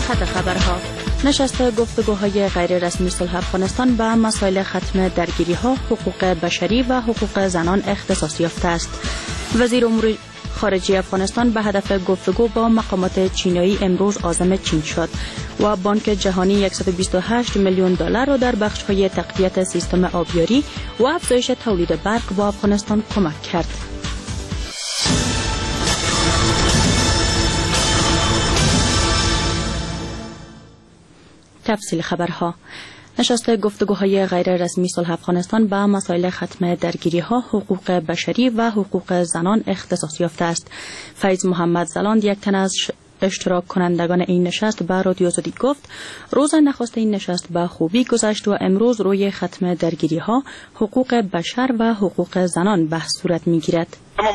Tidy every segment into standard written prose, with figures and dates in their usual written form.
صفحه خبرها. نشست گفتگوهای غیر رسمی صلح افغانستان به مسائل ختم درگیری‌ها، حقوق بشری و حقوق زنان اختصاص یافته است. وزیر امور خارجه افغانستان به هدف گفتگو با مقامات چینی امروز عازم چین شد و بانک جهانی 128 میلیون دلار را در بخش‌های تقویت سیستم آبیاری و افزایش تولید برق با افغانستان کمک کرد. تفصیل خبرها. نشست گفتگوهای غیر رسمی صلح افغانستان به مسائل ختم درگیری‌ها، حقوق بشری و حقوق زنان اختصاص یافته است. فیض محمد زلاند، یک تن از اشتراک کنندگان این نشست، به رادیو زدی گفت روز نخست این نشست به خوبی گذشت و امروز روی ختم درگیری‌ها، حقوق بشر و حقوق زنان بحث صورت می‌گیرد.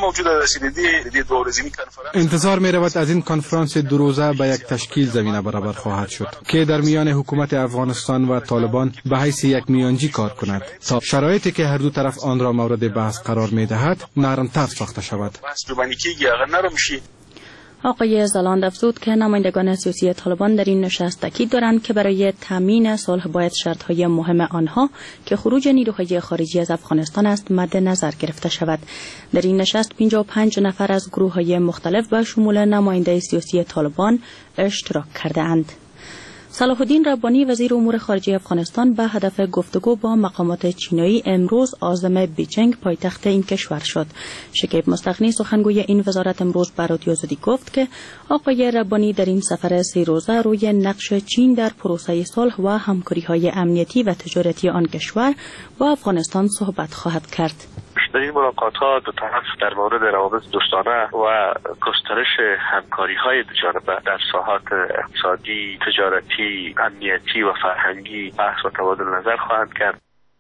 انتظار می رود از این کنفرانس دو روزه به یک تشکیل زمینه برابر خواهد شد که در میان حکومت افغانستان و طالبان به حیث یک میانجی کار کند تا شرایطی که هر دو طرف آن را مورد بحث قرار می دهد نرم‌تر ساخته شود. آقای زلاند افزود که نمایندگان سیاسی طالبان در این نشست تاکید دارند که برای تامین صلح باید شرط‌های مهم آنها که خروج نیروهای خارجی از افغانستان است مد نظر گرفته شود. در این نشست 55 نفر از گروه‌های مختلف به شمول نماینده سیاسی طالبان اشتراک کرده‌اند. صلاح الدین ربانی، وزیر امور خارجه افغانستان، به هدف گفتگو با مقامات چینی امروز عازم بیجینگ پایتخت این کشور شد. شکیب مستغنی، سخنگوی این وزارت، امروز به رادیو زدی گفت که آقای ربانی در این سفر 3 روزه روی نقش چین در پروسه صلح و همکاری‌های امنیتی و تجارتی آن کشور با افغانستان صحبت خواهد کرد. در این ملاقات‌ها دو طرف در مورد روابط دوستانه و گسترش همکاری‌های دو جانبه در ساحات اقتصادی، تجارتی، امنیتی و فرهنگی بحث و تبادل نظر خواهند کرد.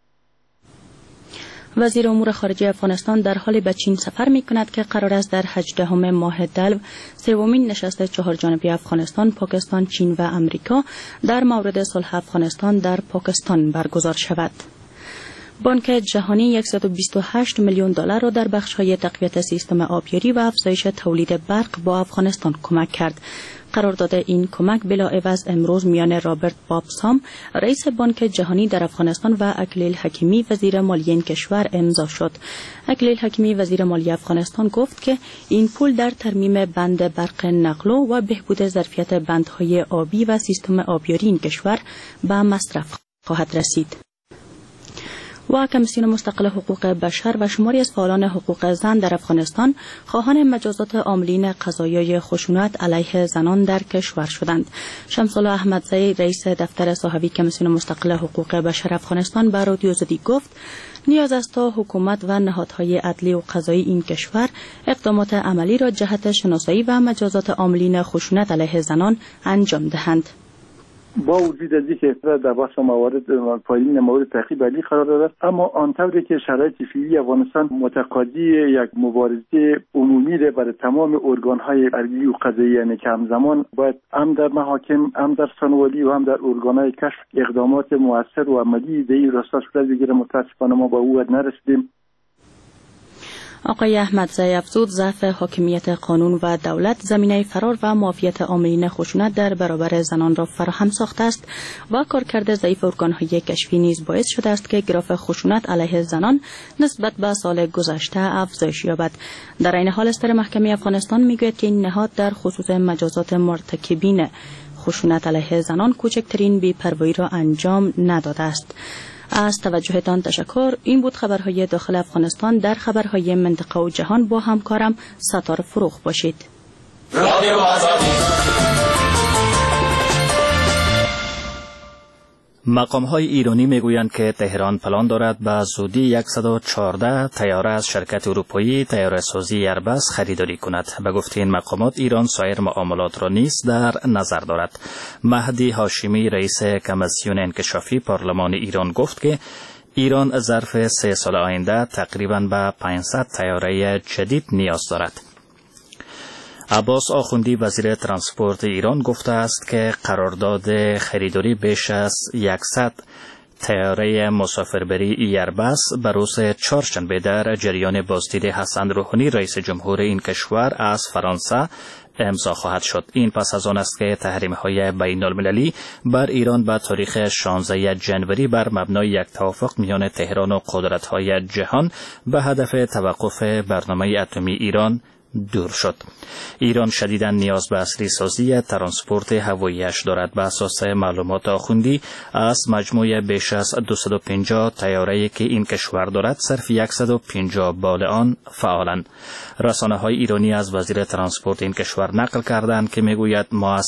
وزیر امور خارجه افغانستان در حال به چین سفر می‌کند که قرار است در 18 ماه دلو سومین نشست 4 جانبه افغانستان، پاکستان، چین و امریکا در مورد صلح افغانستان در پاکستان برگزار شود. بانک جهانی 128 میلیون دلار را در بخش‌های تقویت سیستم آبیاری و افزایش تولید برق با افغانستان کمک کرد. قرارداد این کمک بلاعوض امروز میان رابرت بابسام، رئیس بانک جهانی در افغانستان، و اکلیل حکیمی، وزیر مالیه این کشور امضا شد. اکلیل حکیمی، وزیر مالیه افغانستان، گفت که این پول در ترمیم بند برق نقلو و بهبود ظرفیت بندهای آبی و سیستم آبیاری این کشور به مصرف خواهد رسید. و کمیسیون مستقل حقوق بشر و شماری از فعالان حقوق زن در افغانستان خواهان مجازات عاملین قضایای خشونت علیه زنان در کشور شدند. شمس الله احمدزی، رئیس دفتر صحوی کمیسیون مستقل حقوق بشر افغانستان، به رادیو زدی گفت نیاز است تا حکومت و نهادهای عدلی و قضایی این کشور اقدامات عملی را جهت شناسایی و مجازات عاملین خشونت علیه زنان انجام دهند. با وجود از اینکه در بحث موارد پایین مورد تعقیب علی قرار دارد، اما آنطوری که شرایط فعلی افغانستان متقاضی یک مبارزه عمومی را برای تمام ارگان‌های عدلی و قضایی، یعنی که همزمان باید هم در محاکم، هم در سانوالی و هم در ارگان‌های کشف اقدامات مؤثر و عملی در این راستا صورت بگیره. متأسفانه ما به او نرسیدیم. آقای احمدزی افزود ضعف حاکمیت قانون و دولت زمینه فرار و معافیت عاملین خشونت در برابر زنان را فراهم ساخته است و کارکرد ضعیف ارگان‌های کشفی نیز باعث شده است که گراف خشونت علیه زنان نسبت به سال گذشته افزایش یابد. در این حال استر محکمه افغانستان میگوید که این نهاد در خصوص مجازات مرتکبین خشونت علیه زنان کوچکترین بی‌پروایی را انجام نداده است. از توجهتان تشکر. این بود خبرهای داخل افغانستان. در خبرهای منطقه و جهان با همکارم ستار فروغ باشید. مقام‌های ایرانی میگویند که تهران پلان دارد به زودی 114 طیاره از شرکت اروپایی طیاره‌سازی ایربس خریداری کند. به گفته این مقامات ایران سایر معاملات را نیز در نظر دارد. مهدی هاشمی، رئیس کمیسیون انکشافی پارلمان ایران، گفت که ایران ظرف 3 سال آینده تقریباً به 500 طیاره جدید نیاز دارد. عباس آخوندی، وزیر ترانسپورت ایران، گفته است که قرارداد خریداری بیش از 100 طیاره مسافربری ایربس به روز چهارشنبه در جریان بازدید حسن روحانی رئیس جمهور این کشور از فرانسه امضا خواهد شد. این پس از آن است که تحریم‌های بین‌المللی بر ایران به تاریخ 16 جنوری بر مبنای یک توافق میان تهران و قدرت‌های جهان به هدف توقف برنامه اتمی ایران دور شد. ایران شدیداً نیاز به عصری سازی ترانسپورت هوایی‌اش دارد. به اساس معلومات آخوندی از مجموع بیش از 250 طیاره‌ای که این کشور دارد صرف 150 بال آن فعالند. رسانه‌های ایرانی از وزیر ترانسپورت این کشور نقل کردند که میگوید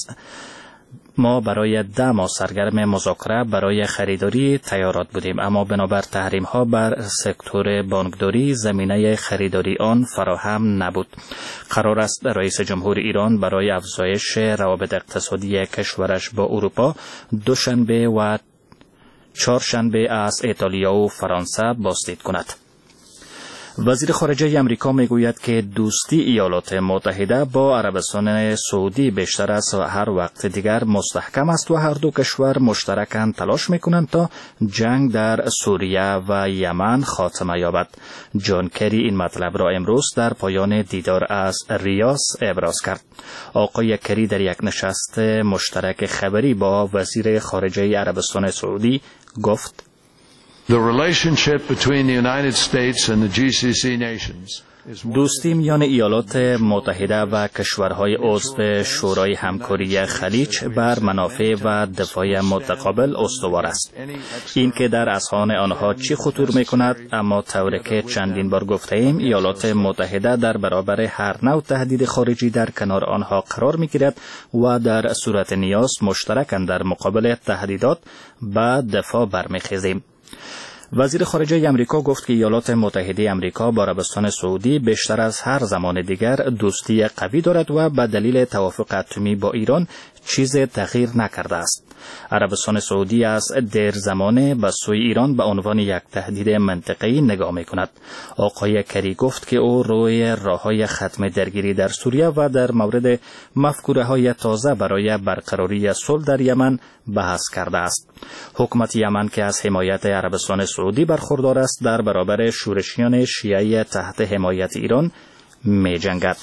ما برای 10 ماه سرگرم مذاکره برای خریداری طیارات بودیم، اما بنابر تحریم‌ها بر سکتور بانکداری زمینه خریداری آن فراهم نبود. قرار است رئیس جمهور ایران برای افزایش روابط اقتصادی کشورش با اروپا دوشنبه و چهارشنبه از ایتالیا و فرانسه بازدید کند. وزیر خارجه امریکا میگوید که دوستی ایالات متحده با عربستان سعودی بیشتر از هر وقت دیگر مستحکم است و هر دو کشور مشترکاً تلاش میکنند تا جنگ در سوریه و یمن خاتمه یابد. جان کری این مطلب را امروز در پایان دیدار از ریاض ابراز کرد. آقای کری در یک نشست مشترک خبری با وزیر خارجه عربستان سعودی گفت: The relationship between the United States and the GCC nations دوستی میان ایالات متحده و کشورهای عضو شورای همکاری خلیج بر منافع و دفاع متقابل استوار است. این که در اذهان آنها چی خطور میکند، اما طوری که چندین بار گفته ایم ایالات متحده در برابر هر نوع تهدید خارجی در کنار آنها قرار میگیرد و در صورت نیاز مشترکاً در مقابل تهدیدات به دفاع برمیخیزیم. وزیر خارجه امریکا گفت که ایالات متحده امریکا با عربستان سعودی بیشتر از هر زمان دیگر دوستی قوی دارد و به دلیل توافق اتمی با ایران چیز تغییر نکرده است. عربستان سعودی از دیر زمانه به سوی ایران به عنوان یک تهدید منطقه‌ای نگاه می‌کند. آقای کری گفت که او روی راه‌های ختم درگیری در سوریه و در مورد مفکوره‌های تازه برای برقراری صلح در یمن بحث کرده است. حکومت یمن که از حمایت عربستان سعودی برخوردار است در برابر شورشیان شیعی تحت حمایت ایران می‌جنگد.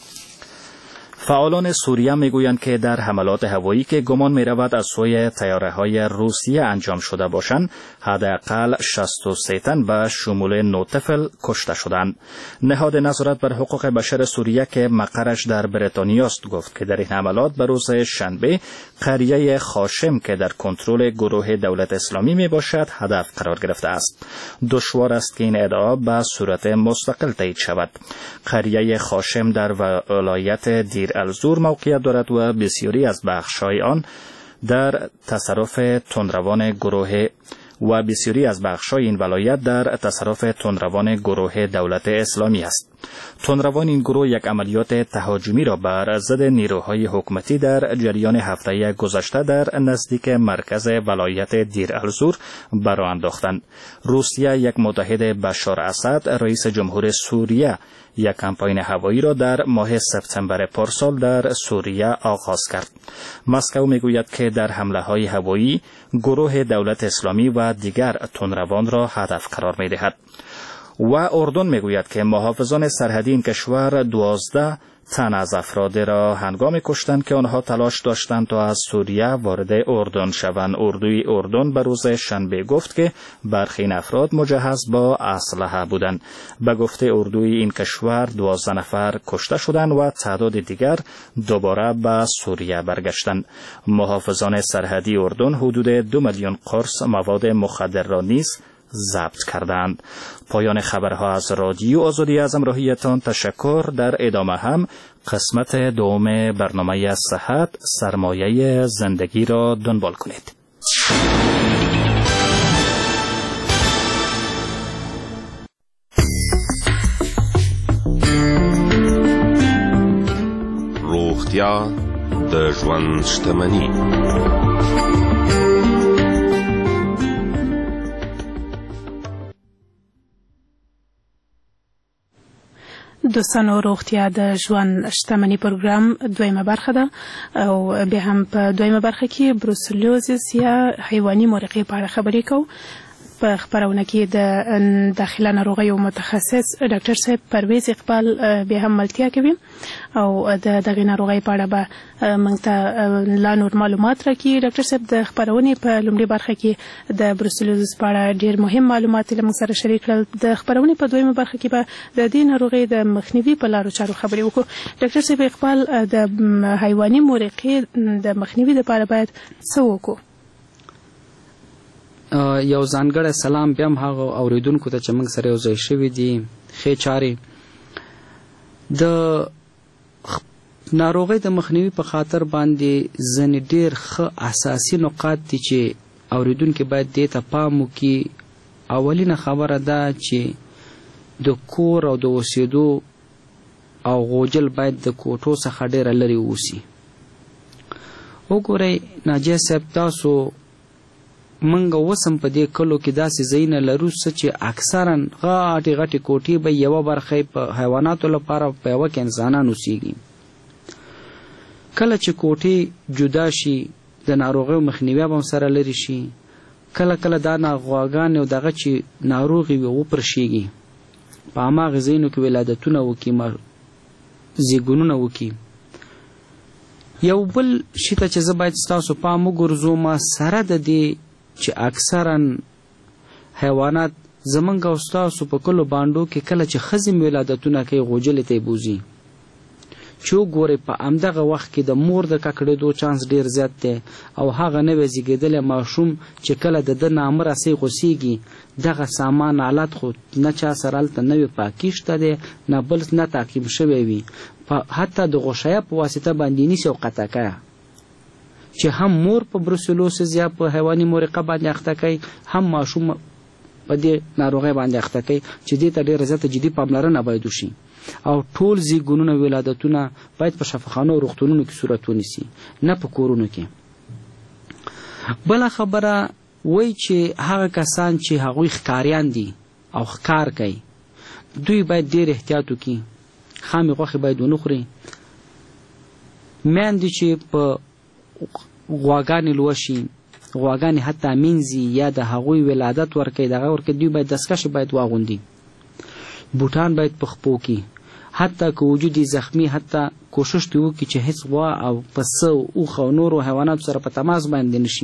فعالان سوریه میگویند که در حملات هوایی که گمان می‌رود از سوی طیاره‌های روسیه انجام شده باشند، حداقل 63 تن به شمول 9 طفل کشته شدند. نهاد نظارت بر حقوق بشر سوریه که مقرش در بریتانیا است گفت که در این حملات به روز شنبه قریه خاشم که در کنترل گروه دولت اسلامی میباشد هدف قرار گرفته است. دشوار است که این ادعا به صورت مستقل تایید شود. قریه خاشم در ولایت دیر الزور موقعیت دارد و بسیاری از بخش‌های آن در تصرف تندروان این ولایت در تصرف تندروان گروه دولت اسلامی است. تندروان این گروه یک عملیات تهاجمی را بر ضد نیروهای حکومتی در جریان هفته گذشته در نزدیک مرکز ولایت دیر الزور برآ انداختند. روسیه یک متحد بشار اسد رئیس جمهور سوریه یک کمپاین هوایی را در ماه سپتامبر پارسال در سوریه آغاز کرد. مسکو میگوید که در حمله‌های هوایی گروه دولت اسلامی و دیگر تندروان را هدف قرار می‌دهد. و اردن میگوید که محافظان سرحدی این کشور 12 تن از افراد را هنگامی کشتند که آنها تلاش داشتند تا از سوریه وارد اردن شوند. اردوی اردن به روز شنبه گفت که برخی این افراد مجهز با اسلحه بودند. به گفته اردوی این کشور 12 نفر کشته شدند و تعداد دیگر دوباره به سوریه برگشتند. محافظان سرحدی اردن حدود 2 میلیون قرص مواد مخدر را نیز ضبط کردند. پایان خبرها از رادیو آزادی از همراهیتان. تشکر. در ادامه هم قسمت دوم برنامه صحت سرمایه زندگی را دنبال کنید. روغتیا د ژوند شتمني. دوستانو روغتیا د ژوند شتمنۍ پروګرام دویمه برخه ده او بیا هم په دویمه برخه کې بروسلوزیس یا حیواني مرغۍ په اړه خبرې کوو. په خبرونه کې د داخله ناروغیو متخصص ډاکټر صاحب پرویز اقبال بیا هم ملتیا کوي او د دغه ناروغۍ په اړه به موږ ته لا نور معلومات راکړي. ډاکټر صاحب د خبرونې په لومړۍ برخه کې د بروسلوزیس په اړه ډېر مهم معلومات له موږ سره شریک کړل. د خبرونې په دویمه برخه کې به د دې ناروغۍ د مخنیوي په لارو چارو خبرې وکړو. ډاکټر صاحب اقبال د حیواني مرغۍ د مخنیوي لپاره باید څه وکړو؟ یو ځانګړی سلام بیا هم هغه اوریدونکو ته چې موږ سره یو ځای شوي دي. ښې چارې د ناروغۍ د مخنیوي په خاطر باندې ځینې ډېر ښه اساسي نقاط دي چې اوریدونکي باید دې ته پام وکړي. اولینه خبره ده چې د کور او د اوسېدو او غوجل باید د کوټو څخه ډېره لرې اوسي. وګورئ ناجیه صاحب، تاسو منګه وسم په دې کلو کې داسې ځایونه لرو چې اکثرا غاټې غاټې کوټې به یوه برخه په حیواناتو لپاره په یوه کې انسانان اوسېږي. کله چې کوټې جدا شي د ناروغیو مخنیوی به هم سره لرې شي. کله کله دا غواګانې او دغه چې ناروغي وي وپرشېږي، په هماغه ځایونو کې ولادتونه وکړي، زیږونونه وکړي. یو بل شي ته چې زه باید ستاسو پام وګرځوم سره د دې چې اکثرا حیوانات زمونږ او ستاسو په کلو بانډو کې کله چې ښځې ولادتونه کوي غوجلې ته یې بوځي، چې وګورئ په همدغه وخت کې د مور د ککړېدو چانس ډېر زیات دی او هغه نوی زیږېدلی ماشوم چې کله د ده نامه راسۍ غوسېږي، دغه سامان آلات خو نه چا سره هلته نوې پاکي شته دی، نه بل نه تعقیم شوی وي، حتی د غوښیه په واسطه باندې نیسي او قطع کوي، چې هم مور په بروسلوسیس یا په حیواني مرغۍ باندې اخته کوي، هم ماشوم په دې ناروغۍ باندې اخته کوي، چې دې ته ډېره زیاته جدي پاملرنه باید وشي. او ټول زیږونونه ولادتونه باید په شفاخانو او روغتونونو کې صورت ونیسي، نه په کورونو کې. بله خبره وایي چې هغه کسان چې هغوی ښکاریان دي او ښکار کوي، دوی باید ډېر احتیاط وکړي. خامې غوښې باید ونه خوري. میندې چې په غواګانې لوشي، غواګانې حتی مینځي یا د هغوی ولادت ورکوي، دغه ورکوي، دوی باید دستکشې باید واغوندي. بوټان باید په خپو کې، حتی که وجود یې زخمي، حتی کوشش دې وکړي چې هیڅ غوا او پسه، اوښ او نورو حیواناتو سره په تماس باندې نشي.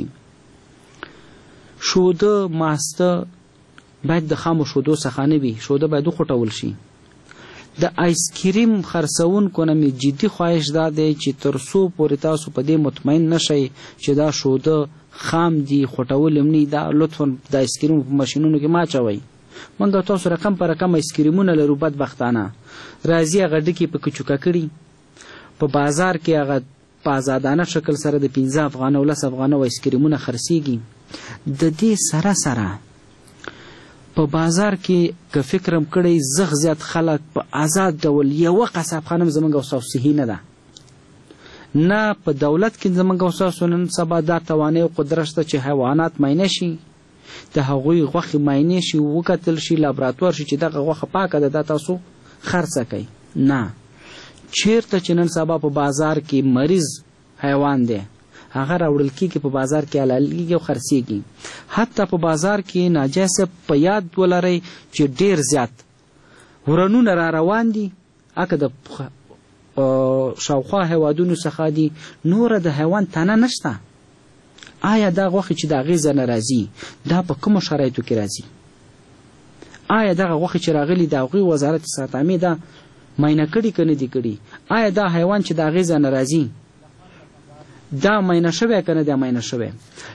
شوده ماسته باید د خامو شودو څخه نه وي، شوده باید وخوټول شي. د آیسکریم خرڅونکو نه مې جدي خواهش دا دی چې تر څو پورې تاسو په دې مطمئن نشئ چې دا شوده خام دي، خوټول هم نه، دا لطفا د آیسکریم په ماشینونو کې مه اچوئ. موږ تاسو رقم په رقم آیسکریمونه لرو بدبختانه، راځي هغه ډکې په کچوکه کړي، په بازار کې هغه په ازادانه شکل سره د 15 افغانه او 10 افغانه آیسکریمونه خرڅېږي. د دې سره سره په بازار کې که فکرم کړی زغ زیات خلک په آزاد ډول یوه قصابخانه هم زموږ او ستاسو صحي نه ده، نه په دولت کې زموږ او ستاسو نن سبا دا توانایي او قدرت شته چې حیوانات معاینه شي، د هغوی غوښې معاینې شي، وکتل شي، لابراتوار شي چې دغه غوښه پاکه ده، دا تاسو خرڅه کوئ. نه، چیرته چې نن سبا په بازار کې مریض حیوان دی هغه راوړل کېږي، په بازار کې حلالېږي او خرڅېږي. حتی په بازار کې ناجایزه په یاد ولرئ چې ډېر زیات ورنونه را روان دي، اکه د شاوخوا هیوادونو څخه دي، نوره د حیوان تنه نشته. آیا دا غوښې چې د هغې ځای نه راځي دا په کومو شرایطو کې راځي؟ آیا دغه غوښې چې راغلي د هغوی وزارت صحت عامې دا معاینه کړي که نه دي کړي؟ آیا دا حیوان چې د هغې ځای نه راځي دا معاینه شوی که نه دی معاینه شوی؟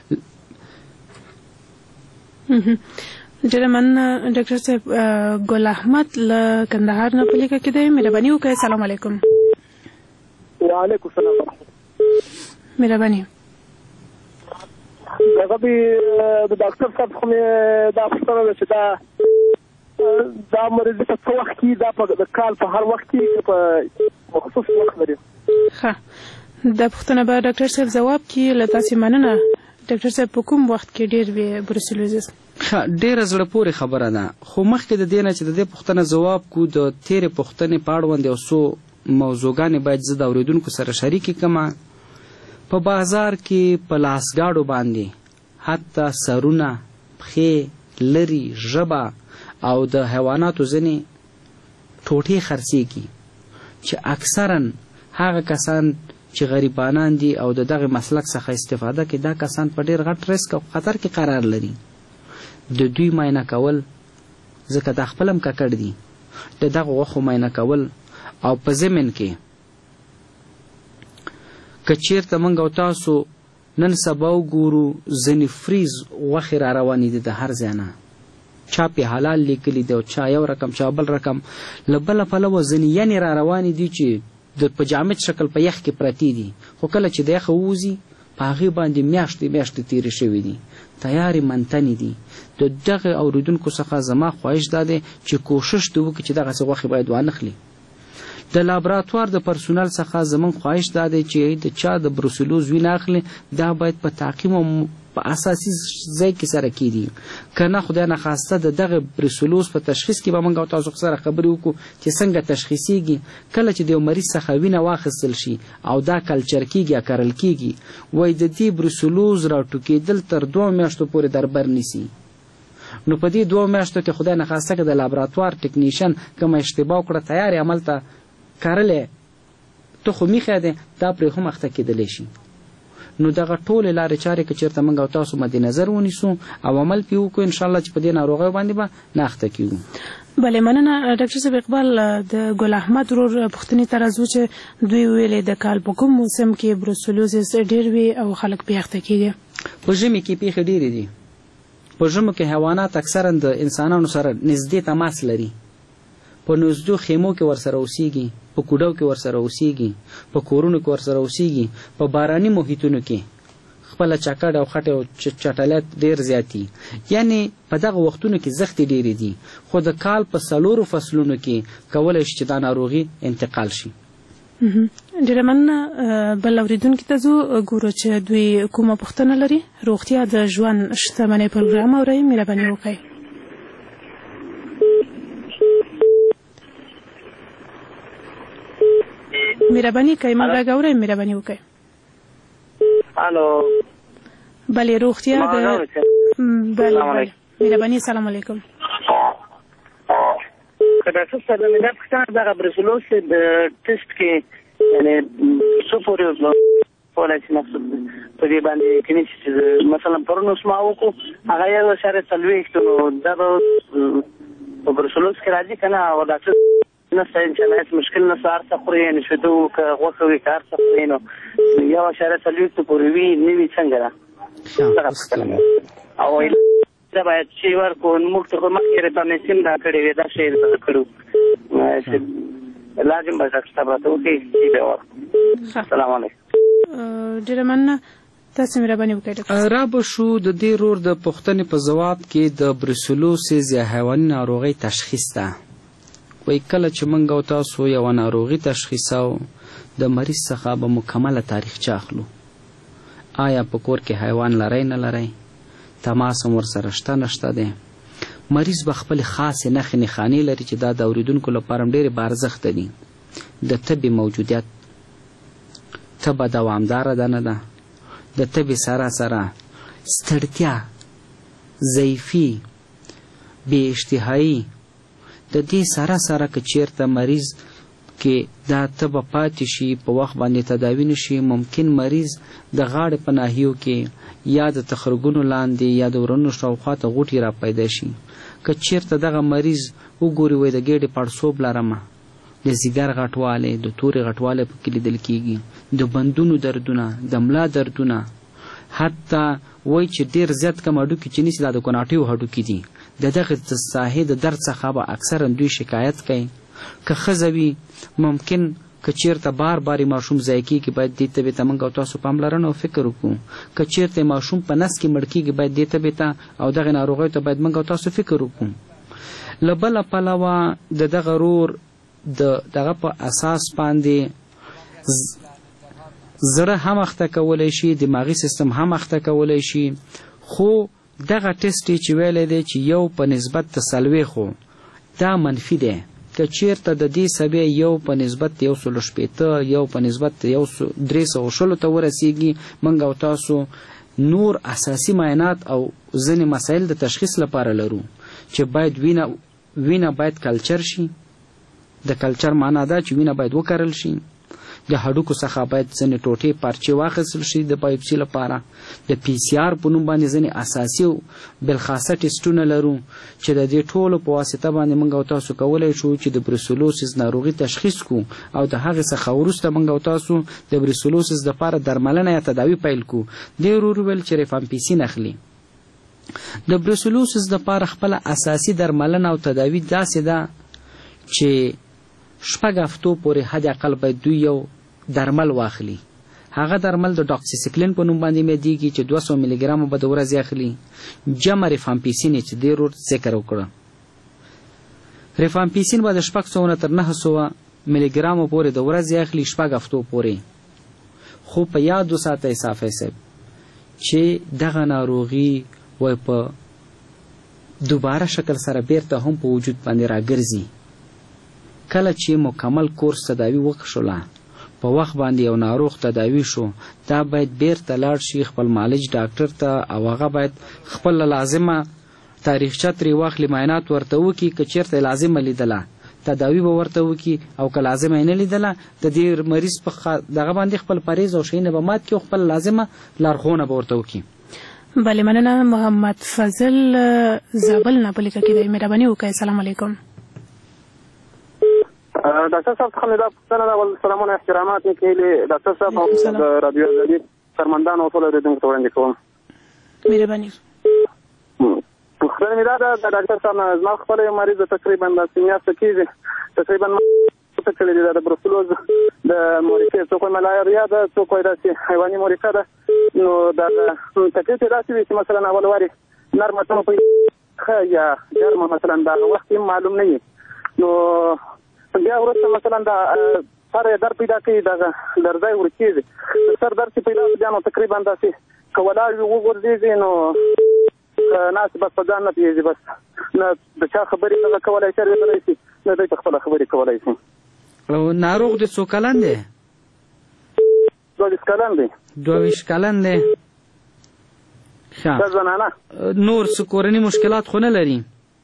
ډېره مننه ډاکټر صاحب. ګل احمد له کندهار نه په لیکه کې دی. مهرباني وکړئ. السلام علیکم. وعلیکم السلام. مهرباني. هغه د ډاکټر صاحب خو مې دا پوښتنه ده چې دا مریض په څه وخت کې، دا د کال په هر وخت کې په مخصوص وخت لري؟ ښه، دا پوښتنه به ډاکټر صاحب ځواب کړي. له تاسې مننه. ډاکټر صاحب په کوم وخت کې ډېر وي بروسلوزیس؟ ډیره زړه پورې خبره ده، خو مخکې د دې نه چې د دې پوښتنه ځواب کو د تیرې پوښتنې په اړوند یو څو موضوعګانې باید زه د اورېدونکو سره شریکې کړم. په بازار کې په لاسګاډو باندې حتی سرونه، پښې، لري، ژبه او د حیواناتو ځینې ټوټې خرڅېږي چې اکثرا هغه کسان چې غریبانان دي او د دغه مسلک څخه استفاده کوي، دا کسان په ډېر غټ ریسک او خطر کې قرار لري. د دوی معاینه کول، ځکه دا خپل هم ککړ دي، د دغه غوښو معاینه کول او په ضمن کې که چېرته موږ او تاسو نن سبا وګورو ځینې فریز غوښې را روانې دي د هر ځای نه، چا پې حلال لیکلي دی او چا یو رقم چا بل رقم. له بله پلوه ځینې یعنې را روانې دي چې په جامد شکل په یخ کې پرتې دي، خو کله چې د یخه ووځي په هغې باندې میاشتې تېرې شوي دي، تیارې منتنې دي. د دغه اورېدونکو څخه زما خواهش دا دی چې کوشش دې وکړي چې دغسې غوښې باید وانخلي. د لابراتوار د پرسونل څخه زموږ خواهش دا دی چې د چا د بروسلوز وینه اخلي، دا باید په تعقیم او په اساسي ځای کې سره کېږي، که نه خدای نخواسته د دغه بروسلوز په تشخیص کې به موږ او تاسو سره خبرې وکړو چې څنګه تشخیصیږي. کله چې د یو مریض څخه وینه واخیستل شي او دا کلچر کېږي یا کرل کېږي، وایي د دې بروسلوز راټوکېدل تر 2 میاشتو پورې در بر نیسي. نو په دې 2 میاشتو کې خدای نخواسته که د لابراتوار ټکنیشن کومه اشتباه وکړه، تیارې عمل ته کرلی تخم ایښی دی، دا پرې هم اخته کېدلی شي. نو دغه ټولې لارې چارې که چېرته موږ او تاسو مد نظر ونیسو او عمل پرې وکړو، انشاءالله چې په دې ناروغیو باندې به نه اخته کېږو. بله مننه ډاکټر صاحب. اقبال د ګل احمد ورور پوښتنې ته راځو چې دوی ویلې د کال په کوم موسم کې بروسلوزس ډېر وي او خلک پرې اخته کېږي؟ په ژمي کې پیښې ډېرې دي. په ژمو کې حیوانات اکثرا د انسانانو سره نږدې تماس لري، په نږدې خیمو کې ورسره اوسېږي، په کوډو کې ورسره اوسېږي، په کورونو کې ورسره اوسېږي، په باراني محیطونو کې خپله چکډ او خټې او چټلیات ډېر زیاتي. یعنې په دغه وختونو کې زختې ډېرې دي، خو د کال په 4 فصلونو کې کولی شي چې دا ناروغي انتقال شي. ډېره مننه. بل اورېدونکي ته ځو، ګورو چې دوی کومه پوښتنه لري. روغتیا د ژوند شتمنۍ پروګرام اورئ، مهرباني وکړئ. مهرباني کوئ، موږ غږ اورئ، مهرباني وکړئ. الو، بله روغتیا د بله مهرباني. السلام علیکم. ډاکټر صاحب مې دا پوښتنه دغه بروسلوز د ټیسټ کې یعنې څو پورې کولی شي نفس په دې باندې کینی چې مثلا پرون اوس ما وکړو هغه 1.40 نو دا به په بروسلوز کې راځي که نه؟ او ډاکټر نسته انشاءالله هېڅ مشکل نشته، هر څه خوري، یعنې شیدو که غوښه وي که هر څه خوري نو 1.40 پورې وي نه وي څنګه ده؟ دغه پوښتنه مې او دا باید چې ورکړو. موږ ته خو مخکې ریپامسین دا کړې وې، دا شی دغه کړو چې لازم به ډاکټر صاحب راته وکړي چې به ورکړو. السلام علیکم. ډېره مننه. تاسو مهرباني وکړئ. را به شو د دې رور د پوښتنې په ځواب کې د بروسلوسیز یا حیواني ناروغۍ تشخیص ده. وایي کله چې موږ او تاسو یوه ناروغي تشخیصو، د مریض څخه به مکمله تاریخچه اخلو. آیا په کور کې حیوان لرئ نه لرئ؟ تماس هم ورسره شته نه شته دی؟ مریض به خپلې خاصې نښې نښانې لري چې دا د اورېدونکو لپاره هم ډېرې بارزښته دي. د تبې موجودیت، تبه دوامداره ده نه ده، د تبې سره سره ستړتیا، ضعیفي، بې اشتهایي، د دې سره سره که چېرته مریض کې دا تبه پاتې شي، په وخت باندې تداوي نشي، ممکن مریض د غاړې په ناحیو کې یا د تخرګونو لاندې یا د ورنو شاوخوا ته غوټې را پیدا شي. که چېرته دغه مریض وګوري وایي د ګېډې پړسوب لرمه، د ځیګر غټوالی، د تورې غټوالی پکې لیدل کېږي، د بندونو دردونه، د ملا دردونه، حتی وایي چې ډېر زیات کم هډوکي چې نیسي دا د کناټیو هډوکي دي. د دغه ساحې د درد څخه به اکثرا دوی شکایت کوي. که ښځه وي ممکن که چېرته بار بار ماشوم ضایع کېږي، باید دې تبې ته موږ او تاسو پاملرنه او فکر وکړو. که چېرته ماشوم په نس کې مړ کېږي، باید دې تبې ته او دغې ناروغیو ته باید موږ او تاسو فکر وکړو. له بله پلوه د دغه رور دغه په اساس باندې زړه هم اخته کولی شي، دماغي سیستم هم اخته کولی شي، خو دغه ټیسټ چې ویلی دی چې 1 په نسبت د 40 دا منفي دی. که چیرته د دې سبې 1 په نسبت 180 1 په نسبت 320 ته ورسیږي، موږ او تاسو نور اساسي معاینات او ځینې مسایل د تشخیص لپاره لرو چې باید وینه باید کلچر شي. د کلچر معنا دا چې وینه باید وکرل شي، د هډوکو څخه باید ځینې ټوټې پارچې واخیستل شي د بایوپسي لپاره. د پی سی آر په نوم باندې ځینې اساسي او بالخاصه ټیسټونه لرو چې د دې ټولو په واسطه باندې موږ او تاسو کولی شو چې د بروسلوسیس ناروغي تشخیص کړو او د هغې څخه وروسته موږ او تاسو د بروسلوسیس دپاره درملنه یا تداوي پیل کړو. دې ورور ویل چې ریفامپیسین اخلي. د بروسلوسیس دپاره خپله اساسي درملنه او تداوي داسې ده چې 6 هفتو پورې حد اقل باید دوی یو درمل واخلي. هغه درمل د ډاکسیسیکلین په نوم باندې میدیږي چې 200 ملي ګرام به د ورځې اخلي. جمع ریفامپیسین چې ډېر ذکر وکړه، ریفامپیسین به د 600 تر 900 ملي ګرام پورې د ورځې اخلي 6 هفتو پورې. خو په یاد وساتئ صافی صاحب چې دغه ناروغي وای په دوباره شکل سره بیرته هم په وجود باندې راګرځي. کله چې مکمل کورس تداوی وکړله په وخت باندې یو ناروغ تداوی شو، دا باید بیرته لاړ شي خپل معالج ډاکټر ته او هغه باید خپل لازمه تاریخچه ترې واخلي، معاینات ورته وکړي. که چېرته لازمه لیدله تداوی به ورته وکړي او که لازمه یې نه لیدله د دې مریض په دغه باندې خپل پرهیز او شیونه به مات کړي او خپل لازمه لارښوونه به ورته وکړي. بله مننه. محمد فضل زابل نه په لیکه کې دی، مهرباني وکړئ. السلام علیکم. ډاکټر صاحب څخه مې دا پوښتنه ده، سلامونه احترامات مې کړي ډاکټر صاحب او د رادیو ازادي سرمندانو او ټولو اورېدونکو ته وړاندې کوم. مهرباني. پوښتنه مې دا ده ډاکټر صاحب، زما خپل یو مریض تقریبا داسې میاشته کېږي تقریبا کړی دی د بروسلوز د مورکې، څوک وایي ملاریا ده، څوک وایي داسې حیواني مورکه ده. نو دا تکلیف یې داسې وي چې مثلا اول وارې نرمه تمه ښه یا ګرمه مثلا دا وخت یې معلوم نه وي. نو بیا وروسته مثلا دا سر یې درد پیدا کوي، دغه لرزی ورکېږي، سر درد چې پیدا شي بیا نو تقریبا داسې که ولاړ وي وغورځېږي نو ناست بس په ځان نه پوهېږي، بس نه د چا خبرې دغه کولی شي اورېدلی شي نه دی په خپله خبرې کولی شي. ناروغ د څو کلن دی؟ 22 کلن دی. 22 کلن دی. دا زنانه. نور څه کورني مشکلات خو نه لري؟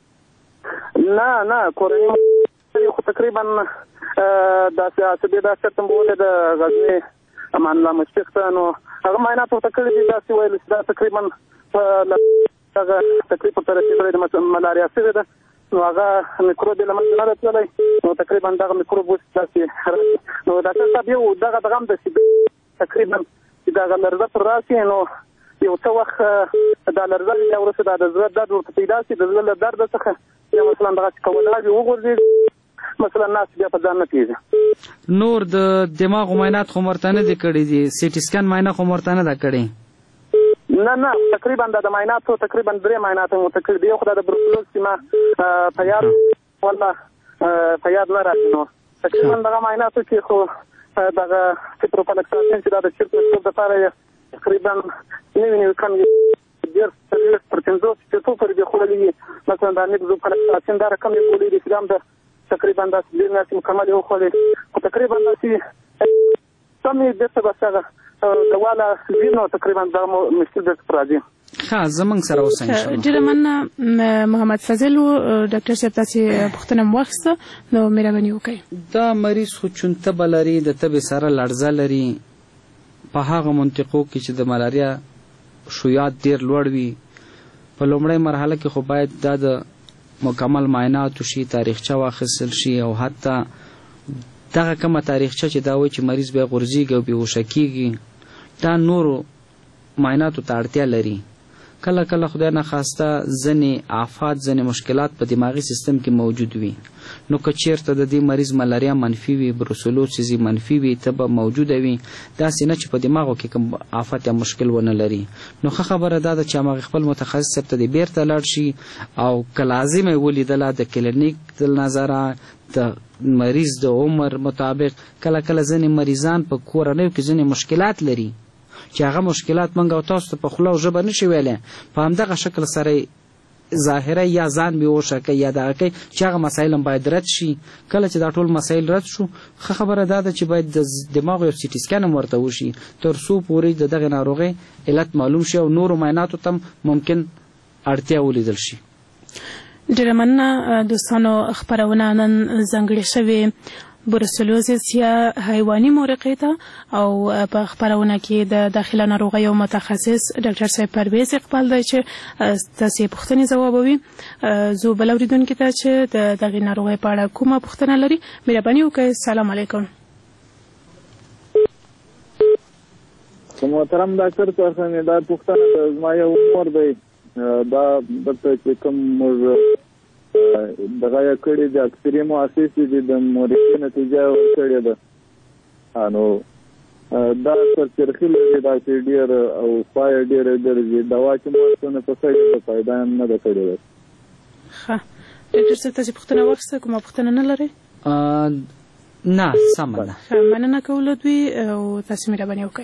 نه کورني خو تقریبا داسې عصبي ډاکټر ته مو ولې د غزني امان الله مشفق ته، نو هغه معاینات ورته کړي دي، داسې ویل چې دا تقریبا په هغه تکلیف ورته رسېدلی د ملاریا شوې ده. نو هغه میکروب یې له منځه نه ده تللی، نو تقریبا دغه میکروب اوس داسې نو ډاکټر صاحب یو دغه هم د تقریبا چې دغه لرزه پر راشي نو یو څه وخت دا لرزه بیا وروسته دا د زړه درد ورته پیدا شي، د زړه له درده څخه یا مثلا دغسې که ولاړ وي وغورځېږي مثلا ناست بیا په ځان نه پېږي. نور د دماغ معاینات خو ورته نه دي کړي دي؟ سیټي سکن معاینه خو ورته نه ده کړې؟ نه تقریبا دا د معایناتو تقریبا 3 معاینات مو ورته کړي دي. یو خو دا د بروسلوز چې ما په یاد والله په یاد نه راځي، نو تقریبا دغه معایناتو کې خو دغه سپروفلکساسین چې دا د چرت مکروب دپاره یې تقریبا نوي کم 50% پورې دې خوړلي وي. مثلا دا نکزوفلکساسین دا رقم یې خوړلي دي چې دا هم د تقریبا داسې 2 میاشتې مکمل یې وخوړلې، خو تقریبا داسې سم یې بېرته بس هغه دواله وي، نو تقریبا دغه مشکل بېرته په راځي. ښه زموږ سره اوسه انشاءالله. ډېره مننه. محمد فضل و ډاکټر صاحب تاسې پوښتنه مو واخیسته، نو مهرباني وکړئ. دا مریض خو چونتبه لري، د تبې سره لړزه لري، په هغه منطقو کې چې د ملاریا شویات ډېر لوړ وي. په لومړۍ مرحله کې خو باید دا د مکمل معایناتو شي، تاریخچه واخیستل شي او حتی دغه کومه تاریخچه چې دا وایي چې مریض بیا غورځېږي او بېهوشه کېږي، دا نورو معایناتو ته اړتیا لري. کله کله خدای نخواسته ځینې آفات، ځینې مشکلات په دماغي سیستم کې موجود وي، نو که چېرته د دې مریض ملاریا منفي وي، بروسلوسیس منفي وي، تبه موجوده وي، داسې نه چې په دماغو کې کوم آفت یا مشکل ونه لري، نو ښه خبره دا ده چې هماغې خپل متخصص صاحب ته دې بیرته لاړ شي او که لازمه یې ولیدله د کلینیک د نظره د مریض د عمر مطابق. کله کله ځینې مریضان په کورنیو کې ځینې مشکلات لري چې هغه مشکلات موږ او تاسو ته په خوله او ژبه نشي ویلی، په همدغه شکل سره ظاهره یا ځان بیهوشه کوي یا دغه کوي چې هغه مسایل هم باید رد شي. کله چې دا ټول مسایل رد شو، ښه خبره دا ده چې باید د دماغ یو سي ټي سکین هم ورته وشي تر څو پورې د دغې ناروغۍ علت معلوم شي او نورو معایناتو ته ممکن اړتیا ولیدل شي. ډېره مننه دوستانو. خپرونه نن ځانګړې شوې بروسلوزیس یا حیواني مورقې ته او په خپرونه کې د داخله ناروغیو متخصص ډاکټر صاحب پرویز اقبال دی چې تاسې پوښتنې ځوابوي. زه بل اورېدونکي ته چې د دغې ناروغۍ په اړه کومه پوښتنه لري مهرباني وکړئ. سلام علیکم. محترم ډاکټر صاحب، دا پوښتنه زما یو مور دی، دا دلته چې کوم موږ دغه یې کړې د اکثري مؤسسې دي د مورخې نتیجه ورکړې ده، نو دا سرچرخي لري، دا چې ډېر او پای ډېره ګرځي، دوا چې مورخونه په سړي ته فایده نه ده کړې ده. ښه ډاکټر صاحب، تاسې پوښتنه واخیسته، کومه پوښتنه نه لرئ؟ نه، سمه ده. ښه، مننه کوو دوی او تاسې مهرباني وکړئ.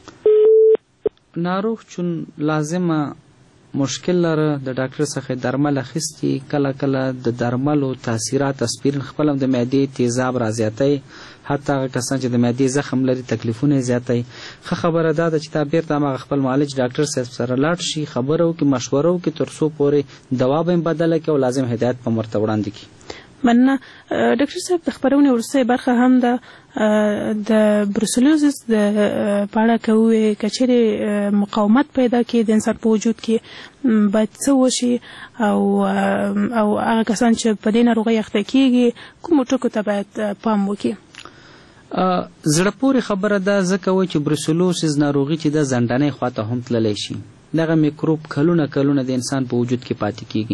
ناروغ چون لازمه مشکل لره د ډاکټر څخه درمل اخیستي، کله کله د درملو تاثیرات اسپرین خپل هم د معدې تیزاب را زیاتوي، حتی هغه کسان چې د معدې زخم لري تکلیفونه یې زیاتوي. ښه خبره دا ده چې تا بیرته هماغه خپل معالج ډاکټر صاحب سره لاړ شي، خبره وکړي، مشوره وکړي، تر څو پورې دوا به یې بدله کړي او لازم هدایت به ورته وړاندې کړي. مننه. ډاکټر صاحب، د خپرونې وروستۍ برخه هم د بروسلوزیس د په اړه کوي که چیرې مقاومت پیدا کړي د انسان په وجود کې باید څه وشي او هغه کسان چې په دې ناروغۍ اخته کېږي کومو ټکو ته باید پام وکړي؟ زړه پورې خبره ده، ځکه وایي چې بروسلوزیس ناروغي چې د زنډنۍ خواته هم تللی شي. دغه میکروب کلونه کلونه د انسان په وجود کې پاتې کېږي.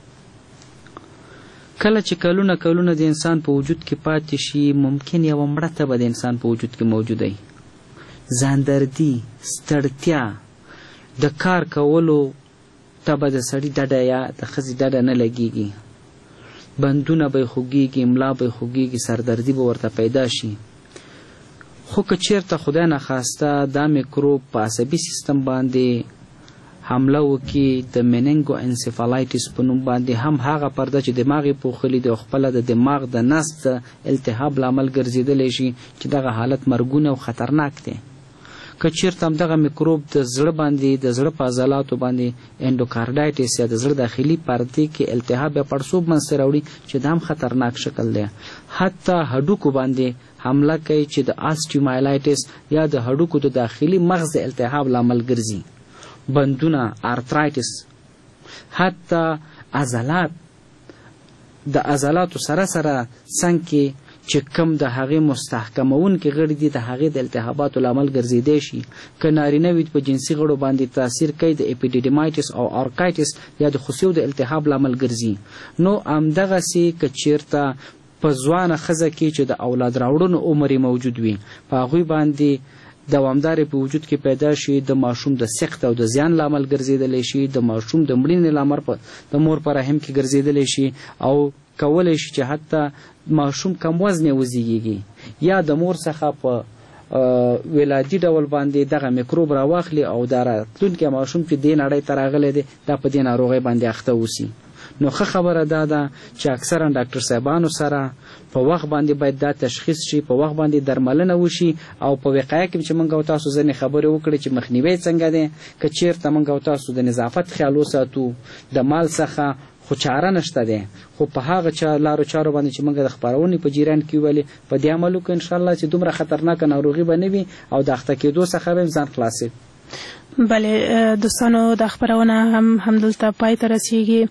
کله چې کلونه د انسان په وجود کې پاتې شي، ممکن یوه مړه تبه د انسان په وجود کې موجوده وي. ځاندردي، ستړتیا، د کار کولو تبه د سړي ډډه یا د ښځې ډډه نه لګېږي، بندونه به یې خوږېږي، ملا به یې خوږېږي، سردردي به ورته پیدا شي. خو که چېرته خدای نخواسته دا میکروب په عصبي سیستم باندې حمله وکړي، د مننګو انسفالایټس په نوم باندې هم هغه پرده چې دماغ یې پوښلي دی او خپله د دماغ د نسج د التهاب لامل ګرځېدلی شي، چې دغه حالت مرګونه او خطرناک دی. که چېرته هم دغه میکروب د زړه باندې د زړه په عضلاتو باندې انډوکارډایټس یا د زړه داخلي پردې کې التهاب یا پړسوب منځته راوړي، چې دا هم خطرناک شکل دی. حتی هډوکو باندې حمله کوي چې د آسټیومایلایټس یا د هډوکو د داخلي مغز د التهاب لامل ګرځي. بندونه، ارترایټس، حتی عضلات، د عضلاتو سره سره څنګ کې چې کم د هغې مستحکمونکي غړي دي د هغې د التهاباتو لامل ګرځېدی شي. که نارینه وي په جنسي غړو باندې تاثیر کوي، د اپیډیډیمایټس او آرکایټس یا د خصیو د التهاب لامل ګرځي. نو همدغسې که چېرته په ځوانه ښځه کې چې د اولاد راوړنو عمر یې موجود وي، په هغوی باندې دوامدارې په وجود کې پیدا شي، د ماشوم د سقط او د زیان لامل ګرځېدلی شي، د ماشوم د مړینې لامل د مور په رحم کې ګرځېدلی شي، او کولی شي چې حتی ماشوم کم وزنې وزیږي یا د مور څخه په ولادي ډول باندې دغه میکروب راواخلي او دا راتلونکی ماشوم چې دې نړۍ ته راغلی دی دا په دې ناروغۍ باندې اخته اوسي. نو ښه خبره دا ده چې اکثرا ډاکټر صاحبانو سره په وخت باندې باید دا تشخیص شي، په وخت باندې درملنه وشي، او په وقایه کې چې موږ او تاسو ځینې خبرې وکړې چې مخنیوی څنګه دی. که چېرته موږ او تاسو د نظافت خیال وساتو، د مال څخه خو چاره نشته دی، خو په هغه لارو چارو باندې چې موږ د خپرونې په جریان کې ویلې په دې عمل وکړو، انشاءالله چې دومره خطرناکه ناروغي به نه وي او د اخته کېدو څخه به ځان خلاصوي. بله دوستانو، دا خپرونه هم همدلته پای ته رسیږي.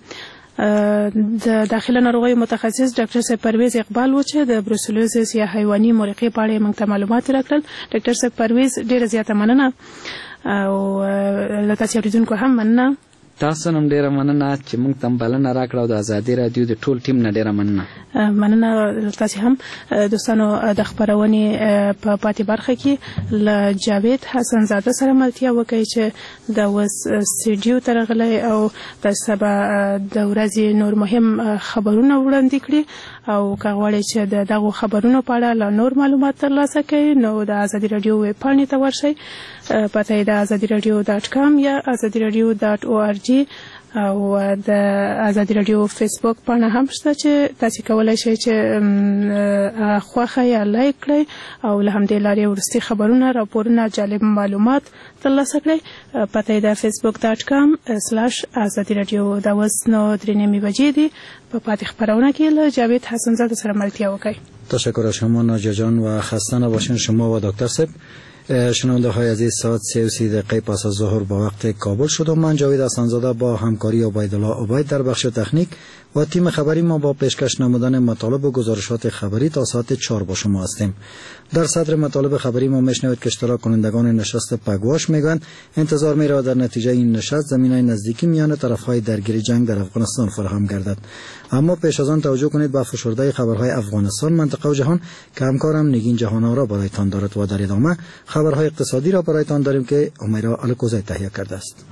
د داخله ناروغیو متخصص ډاکټر صاحب پرویز اقبال و چې د بروسلوزیس یا حیواني مورقې په اړه موږ ته معلومات راکړل. ډاکټر صاحب پرویز، ډېره زیاته مننه او له تاسې اورېدونکو هم مننه. تاسو هم ډېره مننه چې موږ ته بلنه راکړه او د ازادي راډیو د ټول ټیم نه ډېره مننه. مننه تاسې هم. دوستانو، د خپرونې په پاتې برخه کې له جاوید حسن زاده سره ملتیا وکړئ چې د اوس سټوډیو ته راغلی او تاسو به د ورځې نور مهم خبرونه وړاندې کړي او کغواړي چې دغه خبرونو په اړه نور معلومات ترلاسه کړئ نو د ازادي رادیو ویب پاڼې ته ورشئ. پته یې د azadiradio.com یا azadiradio.org او د ازادي رادیو فیسبوک پاڼه هم شته چې تاسو کولای شئ چې خوښه یا لایک کړئ او له همدې لارې ورستي خبرونه راپورونه جالب معلومات ترلاسه کړئ. پته یې د facebook.com/azadiradio دا اوس نو 3 بجې دي. په پاتې خبرونه کې له جاوید حسن زاده سره ملتیا وکړئ. تشکر از شما ناجیه جان و خسته نباشین شما و دکتر صاحب. شنونده های عزیز، ساعت 3:30 پس از ظهر با وقت کابل شد و من جاوید حسن‌زاده با همکاری عبیدالله عبید در بخش تکنیک و تیم خبری ما با پیشکش نمودن مطالب و گزارشات خبری تا ساعت 4 با شما هستیم. در صدر مطالب خبری ما میشنوید که اشتراک کنندگان نشست پگواش میگویند انتظار می‌رود در نتیجه این نشست زمینه نزدیکی میان طرف‌های درگیر جنگ در افغانستان فراهم گردد. اما پیش از آن توجه کنید به فشرده خبرهای افغانستان، منطقه و جهان که همکارم نگین جهان‌آرا برایتان دارد و در ادامه خبرهای اقتصادی را برایتان داریم که امیرا الکوزی تهیه کرده است.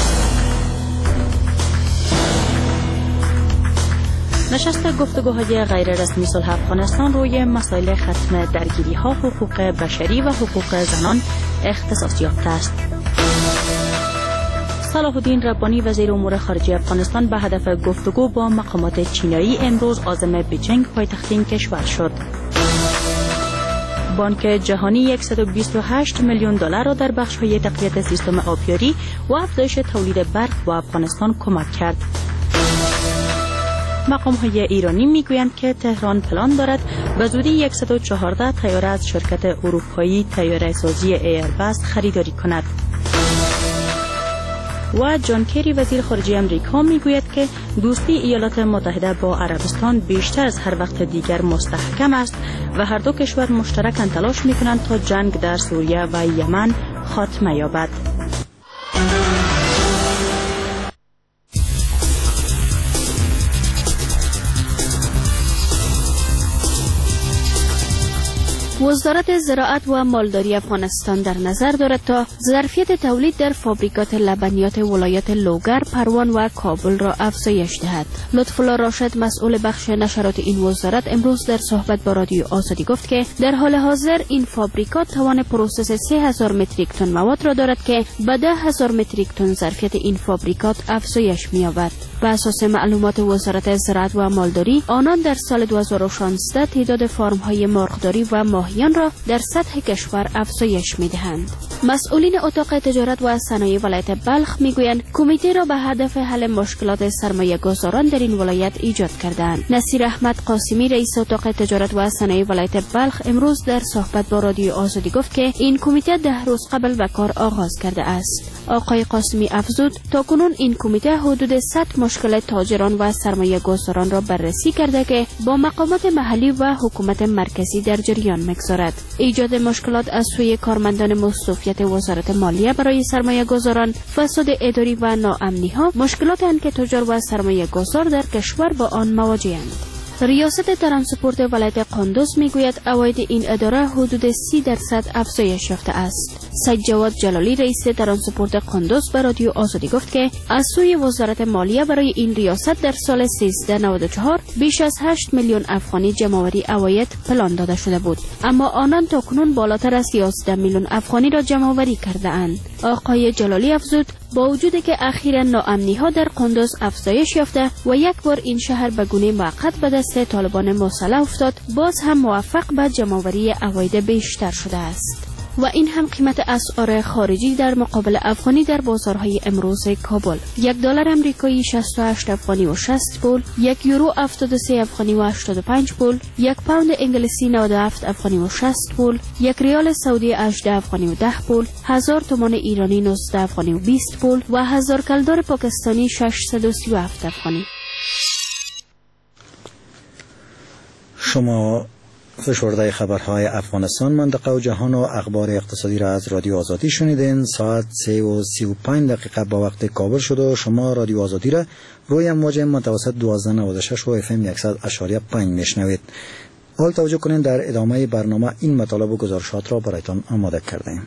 نشست گفتگوهای غیررسمی صلح افغانستان روی مسائل ختم درگیری‌ها، حقوق بشری و حقوق زنان اختصاص یافته است. صلاح الدین ربانی وزیر امور خارجه افغانستان به هدف گفتگو با مقامات چینایی امروز عازم بیجینگ پایتخت این کشور شد. بانک جهانی $128 میلیون را در بخش‌های تقویت سیستم آبیاری و افزایش تولید برق با افغانستان کمک کرد. مقام‌های ایرانی میگویند که تهران پلان دارد به زودی 114 طیاره از شرکت اروپایی طیاره‌سازی ایرباس خریداری کند. و جان کری وزیر خارجه امریکا میگوید که دوستی ایالات متحده با عربستان بیشتر از هر وقت دیگر مستحکم است و هر دو کشور مشترکاً تلاش میکنند تا جنگ در سوریه و یمن خاتمه یابد. وزارت زراعت و مالداری افغانستان در نظر دارد تا ظرفیت تولید در فابریکات لبنیات ولایت لوگر، پروان و کابل را افزایش دهد. لطف‌الله راشد مسئول بخش نشرات این وزارت امروز در صحبت با رادیو آزادی گفت که در حال حاضر این فابریکات توان پروسس 3000 متریک تن مواد را دارد که به 10000 متریک تن ظرفیت این فابریکات افزایش می‌یابد. بر اساس معلومات وزارت زراعت و مالداری، آنان در سال 2016 تعداد فارم‌های مرغداری و ماهیان را در سطح کشور افزایش می‌دهند. مسئولین اتاق تجارت و صنایع ولایت بلخ میگویند کمیته را به هدف حل مشکلات سرمایه‌گذاران در این ولایت ایجاد کردند. نصیر احمد قاسمی رئیس اتاق تجارت و صنایع ولایت بلخ امروز در صحبت با رادیو آزادی گفت که این کمیته 10 روز قبل به کار آغاز کرده است. آقای قاسمی افزود تاکنون این کمیته حدود 100 مشکل تاجران و سرمایه‌گذاران را بررسی کرده که با مقامات محلی و حکومت مرکزی در جریان می‌گذارد. ایجاد مشکلات از سوی کارمندان مستوفیت وزارت مالیه برای سرمایه‌گذاران، فساد اداری و ناامنی‌ها مشکلاتند که تجار و سرمایه‌گذار در کشور با آن مواجه‌اند. ریاست ترانسپورت ولایت قندوز میگوید عواید این اداره حدود 30% افزایش یافته است. سید جواد جلالی رئیس ترانسپورت قندوز به رادیو آزادی گفت که از سوی وزارت مالیه برای این ریاست در سال 1394 بیش از 8 میلیون افغانی جمع‌آوری عواید پلان داده شده بود، اما آنان تاکنون بالاتر از 11 میلیون افغانی را جمع‌آوری کرده اند. آقای جلالی افزود با وجودی که اخیراً ناامنی‌ها در قندوز افزایش یافته و یک بار این شهر به گونه موقت به دست طالبان مسلح افتاد، باز هم موفق به جمع‌آوری عواید بیشتر شده است. و این هم قیمت اسعار خارجی در مقابل افغانی در بازارهای امروز کابل: $1 آمریکایی 68 افغانی و 60 پول، €1 73 افغانی و 85 پول، یک پوند انگلیسی 97 افغانی و 60 پول، یک ریال سعودی 18 افغانی و 10 پول، 1000 تومان ایرانی 19 افغانی و 20 پول و 1000 کلدار پاکستانی 637 افغانی. شما فشرده خبرهای افغانستان، منطقه و جهان و اخبار اقتصادی را از رادیو آزادی شنیدین. ساعت 3:35 با وقت کابل شد و شما رادیو آزادی را روی امواج متوسط 1296 و FM 100.5 میشنوید. حال توجه کنید در ادامه برنامه این مطالب و گزارشات را برایتان آماده کردیم.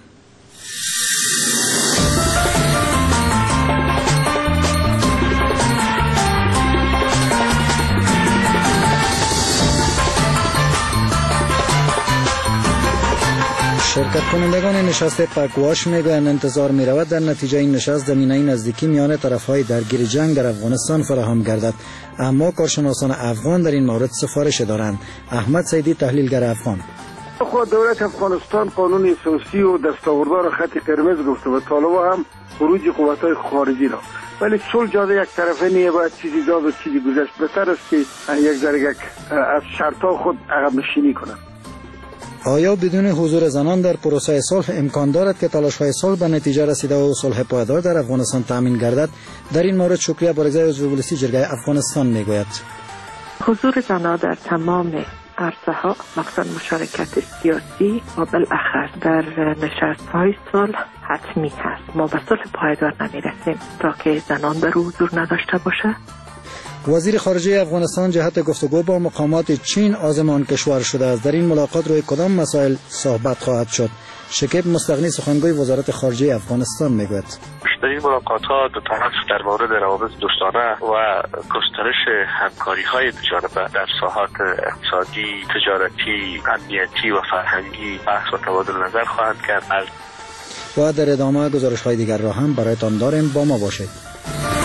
شرکت کنندگان نشست پکواش میگویند انتظار می رود در نتیجه این نشست زمینه نزدیکی میان طرفهای درگیر جنگ در افغانستان فراهم گردد، اما کارشناسان افغان در این مورد سفارش دارند. احمد سیدی، تحلیلگر افغان: خود دولت افغانستان قانون اساسی و دستاوردها را خط قرمز گفته و طالبان هم خروج قوت‌های خارجی را، ولی صلح جاده یک طرفه نیه، باید چیزی داد و چیزی گذشت. بهتر است که یک ذره از شرطها خود عقب نشینی کنند. آیا بدون حضور زنان در پروسه صلح امکان دارد که تلاش‌های صلح به نتیجه رسیده و صلح پایدار در افغانستان تامین گردد؟ در این مورد شکریه بارگزای عضو مجلس جرگه افغانستان میگوید: حضور زنان در تمام عرصه‌ها، مخصوصاً مشارکت سیاسی و بالاخص در نشست‌های صلح حتمی هست. ما به صلح پایدار نمی‌رسیم تا که زنان در حضور نداشته باشه. وزیر خارجه افغانستان جهت گفتگو با مقامات چین عازم کشور شده است. در این ملاقات روی کدام مسائل صحبت خواهد شد؟ شکیب مستغنی، سخنگوی وزارت خارجه افغانستان میگوید: در این ملاقات‌ها دو طرف در مورد روابط دوستانه و گسترش همکاری‌های دو جانبه در ساحات اقتصادی، تجارتی، امنیتی و فرهنگی بحث و تبادل نظر خواهند کرد. و در ادامه گزارش‌های دیگر را هم برایتان داریم، با ما باشید.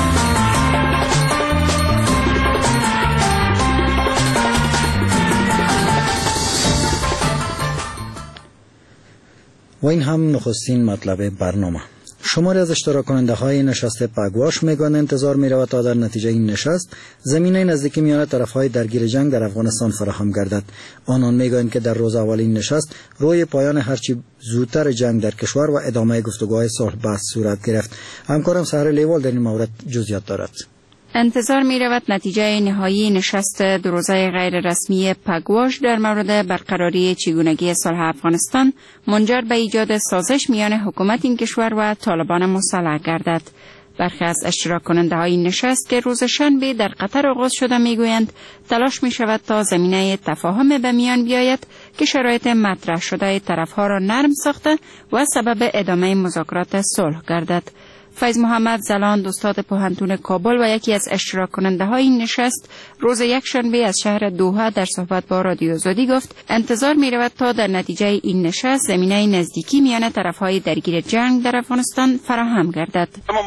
و این هم نخستین مطلب برنامه. شماری از اشتراک کننده های نشست پگواش میگویند انتظار می رود تا در نتیجه این نشست زمینه نزدیکی میان طرف های درگیر جنگ در افغانستان فراهم گردد. آنان میگویند که در روز اول این نشست روی پایان هرچی زودتر جنگ در کشور و ادامه گفتگوهای صلح بحث صورت گرفت. همکارم سحر لیوال در این مورد جزئیات دارد. انتظار می رود نتیجه نهایی نشست دو روزه غیر رسمی پگواش در مورد برقراری چگونگی صلح افغانستان منجر به ایجاد سازش میان حکومت این کشور و طالبان مسلح گردد. برخی از اشتراک کننده های این نشست که روز شنبه در قطر آغاز شده می گویند تلاش می شود تا زمینه تفاهم به میان بیاید که شرایط مطرح شده طرف ها را نرم ساخته و سبب ادامه مذاکرات صلح گردد. فیض محمد زلاند، استاد پوهنتون کابل و یکی از اشتراک کننده های این نشست، روز یکشنبه از شهر دوحه در صحبت با رادیو آزادی گفت انتظار می رود تا در نتیجه این نشست زمینه نزدیکی میان طرف های درگیر جنگ در افغانستان فراهم گردد.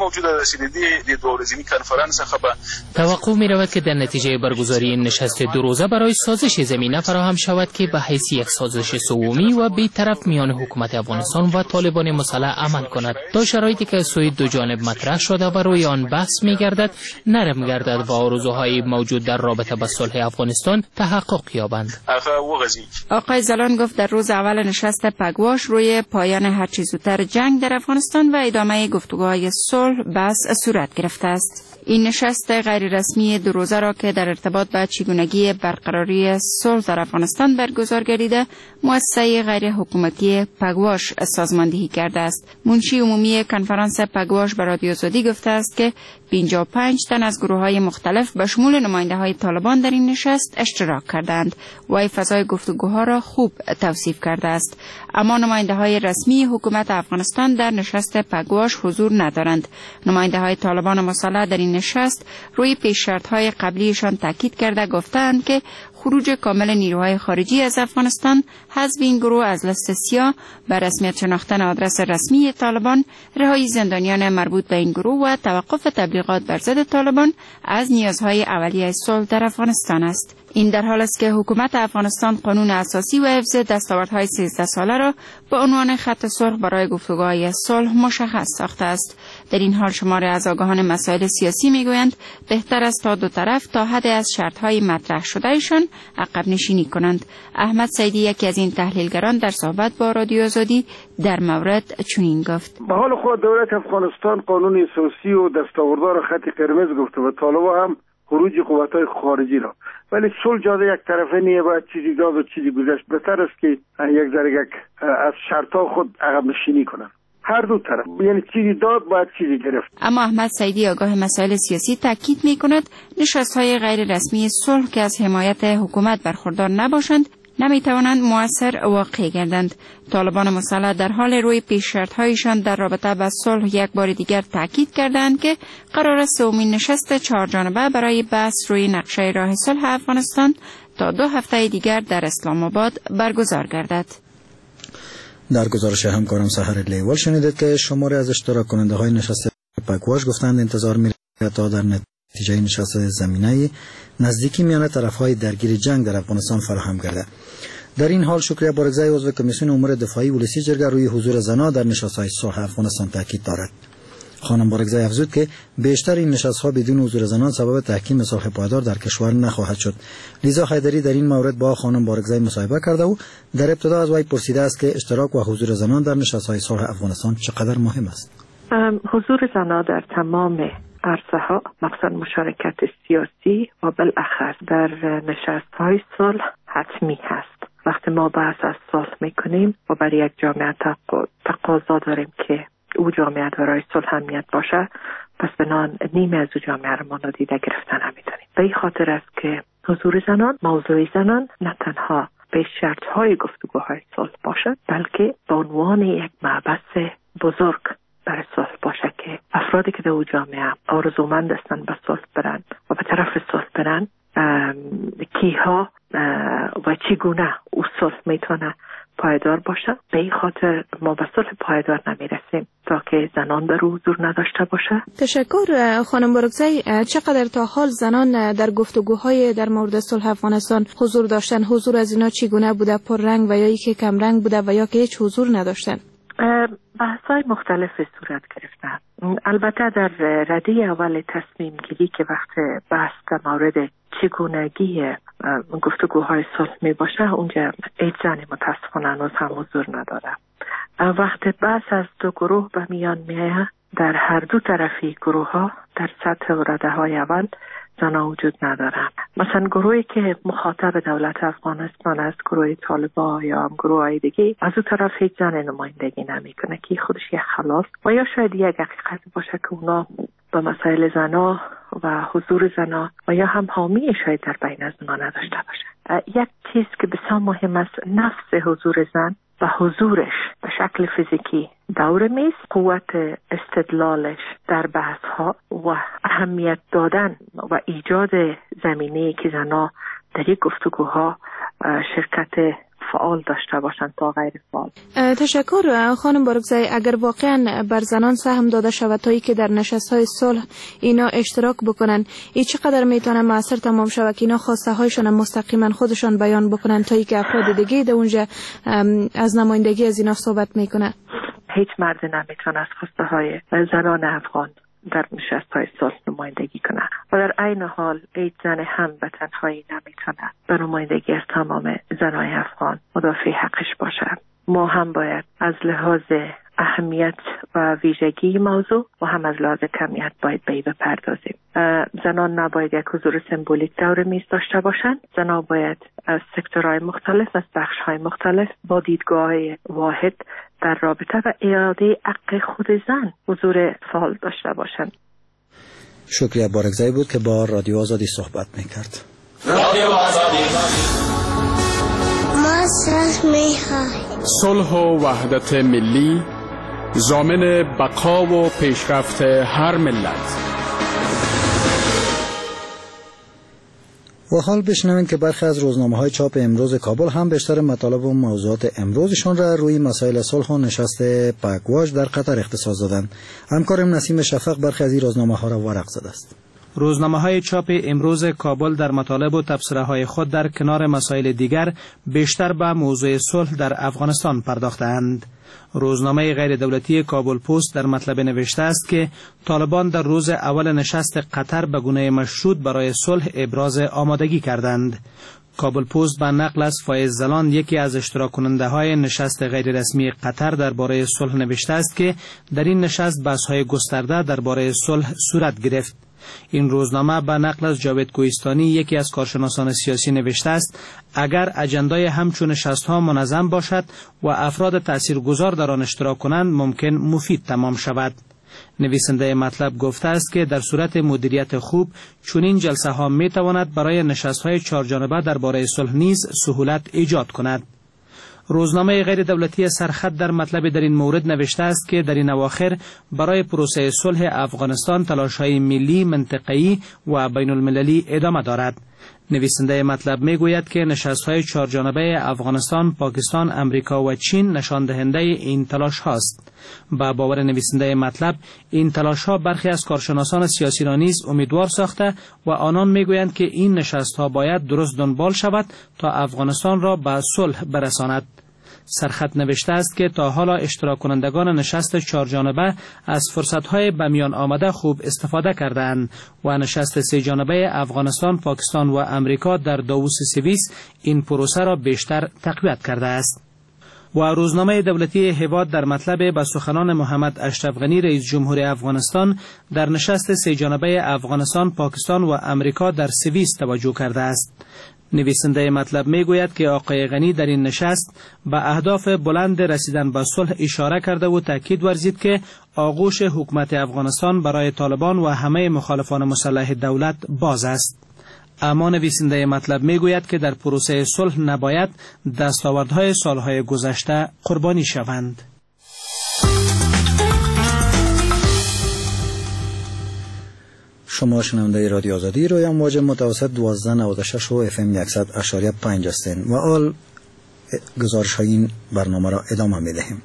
توقع می رود که در نتیجه برگزاری این نشست دو روزه برای سازش زمینه فراهم شود که به حیث یک سازش سومی و بی‌طرف میان حکومت افغانستان و طالبان مسلح عمل کند تا شرایطی که سوی دو جانب مطرح شده و روی آن بحث می گردد نرم گردد و آرزوهای موجود در رابطه با صلح افغانستان تحقق یابند. آقای زلان گفت در روز اول نشست پگواش روی پایان هرچی زودتر جنگ در افغانستان و ادامه گفتگوهای صلح بحث صورت گرفته است. این نشست غیر رسمی دو روزه را که در ارتباط با چگونگی برقراری صلح در افغانستان برگزار گردیده مؤسسه غیر حکومتی پگواش سازماندهی کرده است. منشی عمومی کنفرانس پگواش به رادیو آزادی گفته است که 55 تن از گروه‌های مختلف به شمول نماینده‌های طالبان در این نشست اشتراک کردند و فضای گفتگوها را خوب توصیف کرده است. اما نماینده‌های رسمی حکومت افغانستان در نشست پگواش حضور ندارند. نماینده‌های طالبان مسلح در این نشست روی پیش‌شرط‌های قبلیشان تاکید کرده گفتند که خروج کامل نیروهای خارجی از افغانستان، حذف این گروه از لیست سیاه، به رسمیت شناختن آدرس رسمی طالبان، رهایی زندانیان مربوط به این گروه و توقف تبلیغات بر ضد طالبان از نیازهای اولیه صلح در افغانستان است. این در حال است که حکومت افغانستان قانون اساسی و حفظ دستاوردهای 13 ساله را به عنوان خط سرخ برای گفتگوهای صلح مشخص ساخته است. در این حال شماری از آگاهان مسائل سیاسی میگویند بهتر است تا دو طرف تا حد از شرطهای مطرح شدهشان عقب نشینی کنند. احمد سیدی، یکی از این تحلیلگران، در صحبت با رادیو آزادی در مورد چنین گفت: به حال خود دولت افغانستان قانون اساسی و دستاوردها را خط قرمز گفته و طالبان هم خروج قوت‌های خارجی را، ولی صلح جاده یک طرفه نیه، باید چیزی داد و چیزی گذشت. بهتر است که یک ذره از شرطها خود عقب نشینی کنند. هر دو طرف، یعنی چیزی داد باید چیزی گرفت. اما احمد سیدی آگاه مسائل سیاسی تاکید می‌کند نشست‌های غیر رسمی صلح که از حمایت حکومت برخوردار نباشند نمی‌توانند مؤثر واقع گردند. طالبان مسلح در حال روی پیش‌شرط‌هایشان در رابطه با صلح یک بار دیگر تاکید کردند که قرار است سومین نشست چهارجانبه برای بحث روی نقشه راه صلح افغانستان تا 2 هفته دیگر در اسلام آباد برگزار گردد. در گزارش همکارم سحر لیوال شنیدید که شماری از اشتراک کننده های نشست پگواش گفتند انتظار می‌رود تا در نتیجه نشست زمینه‌ای نزدیکی میان طرف‌های درگیر جنگ در افغانستان فراهم گردد. در این حال شکریه بارگزای عضو کمیسیون امور دفاعی ولسی جرگه روی حضور زنان در نشست‌های صلح افغانستان تاکید دارد. خانم بارگزای افزود که بیشتر این نشست‌ها بدون حضور زنان سبب تحکیم صلح پایدار در کشور نخواهد شد. لیزا حیدری در این مورد با خانم بارگزای مصاحبه کرده و در ابتدا از وی پرسیده است که اشتراک و حضور زنان در نشست‌های صلح افغانستان چقدر مهم است. حضور زنان در تمام عرصه‌ها مخصوصا مشارکت سیاسی و بالاخص در نشست‌های صلح حتمی هست. وقتی ما بحث از صلح می‌کنیم و برای یک جامعه تقاضا داریم که او جامعه برای صلح امنیت باشه، پس بنان نیمه از او جامعه را ما نادیده گرفتن نمی‌تونیم. به این خاطر است که حضور زنان، موضوع زنان نه تنها به شرط‌های گفتگوهای صلح باشد، بلکه به عنوان یک مبحث بزرگ برای صلح باشه که افرادی که در او جامعه آرزومند هستند به صلح برند و به طرف صلح برند، کیها و چگونه او صلح میتونه پایدار باشه. به این خاطر ما به صلح پایدار نمیرسیم تا که زنان در حضور نداشته باشه. تشکر خانم بارگزای. چقدر تا حال زنان در گفتگوهای در مورد صلح افغانستان حضور داشتن؟ حضور از اینا چگونه بوده؟ پررنگ و یا ای که کم رنگ بوده و یا که هیچ حضور نداشتن؟ بحث‌های مختلفی صورت گرفتن. البته در رده اول تصمیم گیری که وقت بحث در مورد چگونگی گفتگوهای صلح می باشه، اونجا هیچ زنی متاسفانه هنوز هم حضور نداره. وقت بحث از دو گروه به میان میاد، در هر دو طرفی گروه ها در سطح و رده های اول زنها وجود ندارن. مثلا گروهی که مخاطب دولت افغانستان است، گروه طالبان یا هم گروه های دیگه، از اون طرف هیچ زن نمایندگی نمیکنه که خودش یک خلاف و یا شاید یک حقیقت باشه که اونا با مسائل زنها و حضور زنها و یا هم حامی شاید در بین از اونا نداشته باشه. یک چیز که بسیار مهم است، نفس حضور زن و حضورش به شکل فیزیکی دور میز، قوت استدلالش در بحث ها و اهمیت دادن و ایجاد زمینه‌ای که زنها در یک گفتگوها شرکت فعال داشته باشند تا غیر فعال. تشکر خانم بارگزای. اگر واقعا بر زنان سهم داده شود تا ای که در نشست‌های صلح اینا اشتراک بکنن، این چقدر میتونه موثر تمام شود که اینا خواسته هایشون مستقیما خودشان بیان بکنن تا ای که افراد دیگه در اونجا از نمایندگی از اینا صحبت میکنه؟ هیچ مرد نمیتونه از خواسته های زنان افغان در نشست‌های صلح نمایندگی کنه و در عین حال هیچ زن هم به تنهایی نمیتونه به نمایندگی از تمام زنای افغان مدافع حقش باشه. ما هم باید از لحاظ اهمیت و ویژگی موضوع و هم از لحاظ کمیت باید به این بپردازیم. زنان نباید یک حضور سمبولیک دور میز داشته باشند. زنان باید از سکتورهای مختلف، از بخشهای مختلف با دیدگاه‌های واحد در رابطه و اراده حق خود زن حضور فعال داشته باشند. شکریه بارگزایی بود که با رادیو آزادی صحبت میکرد. رادیو آزادی. ما صلح می‌خواهیم. صلح و وحدت ملی ضامن بقا و پیشرفت هر ملت. و حال بشنوین که برخی از روزنامه‌های چاپ امروز کابل هم بیشتر مطالب و موضوعات امروزشان را روی مسائل صلح و نشست پگواش در قطر اختصاص دادند. همکارم نسیم شفق برخی از این روزنامه‌ها را ورق زده است. روزنامه‌های چاپ امروز کابل در مطالب و تبصره‌های خود در کنار مسائل دیگر بیشتر به موضوع صلح در افغانستان پرداختند. روزنامه غیر دولتی کابل پست در مطلب نوشته است که طالبان در روز اول نشست قطر به گونه مشروط برای صلح ابراز آمادگی کردند. کابل پست به نقل از فایز زلان، یکی از اشتراک کننده های نشست غیر رسمی قطر درباره صلح نوشته است که در این نشست بحث‌های گسترده درباره صلح صورت گرفت. این روزنامه به نقل از جاوید کوهستانی، یکی از کارشناسان سیاسی نوشته است اگر اجندای همچون نشست‌ها منظم باشد و افراد تاثیرگذار در آن اشتراک کنند ممکن مفید تمام شود. نویسنده مطلب گفته است که در صورت مدیریت خوب چنین جلسه ها می تواند برای نشست های چهارجانبه درباره صلح نیز سهولت ایجاد کند. روزنامه غیر دولتی سرخط در مطلب در این مورد نوشته است که در این اواخر برای پروسه صلح افغانستان تلاش‌های ملی، منطقه‌ای و بین المللی ادامه دارد. نویسنده مطلب میگوید که نشست‌های چهارجانبه افغانستان، پاکستان، امریکا و چین نشان دهنده این تلاش هاست. با باور نویسنده مطلب این تلاش ها برخی از کارشناسان سیاسی را نیز امیدوار ساخته و آنان میگویند که این نشست ها باید درست دنبال شود تا افغانستان را به صلح برساند. سرخط نوشته است که تا حالا اشتراک کنندگان نشست چهارجانبه از فرصت‌های به میان آمده خوب استفاده کردند و نشست سه جانبه افغانستان، پاکستان و امریکا در داووس سوئیس این پروسه را بیشتر تقویت کرده است. و روزنامه دولتی هیواد در مطلب به سخنان محمد اشرف غنی رئیس جمهور افغانستان در نشست سه جانبه افغانستان، پاکستان و امریکا در سوئیس توجه کرده است. نویسنده مطلب میگوید که آقای غنی در این نشست به اهداف بلند رسیدن به صلح اشاره کرده و تاکید ورزید که آغوش حکومت افغانستان برای طالبان و همه مخالفان مسلح دولت باز است. اما نویسنده مطلب میگوید که در پروسه صلح نباید دستاوردهای سالهای گذشته قربانی شوند. شما شنونده رادیو آزادی روی امواج متوسط 1296 و FM 100.5 هستین و آل گزارش های این برنامه را ادامه می دهیم.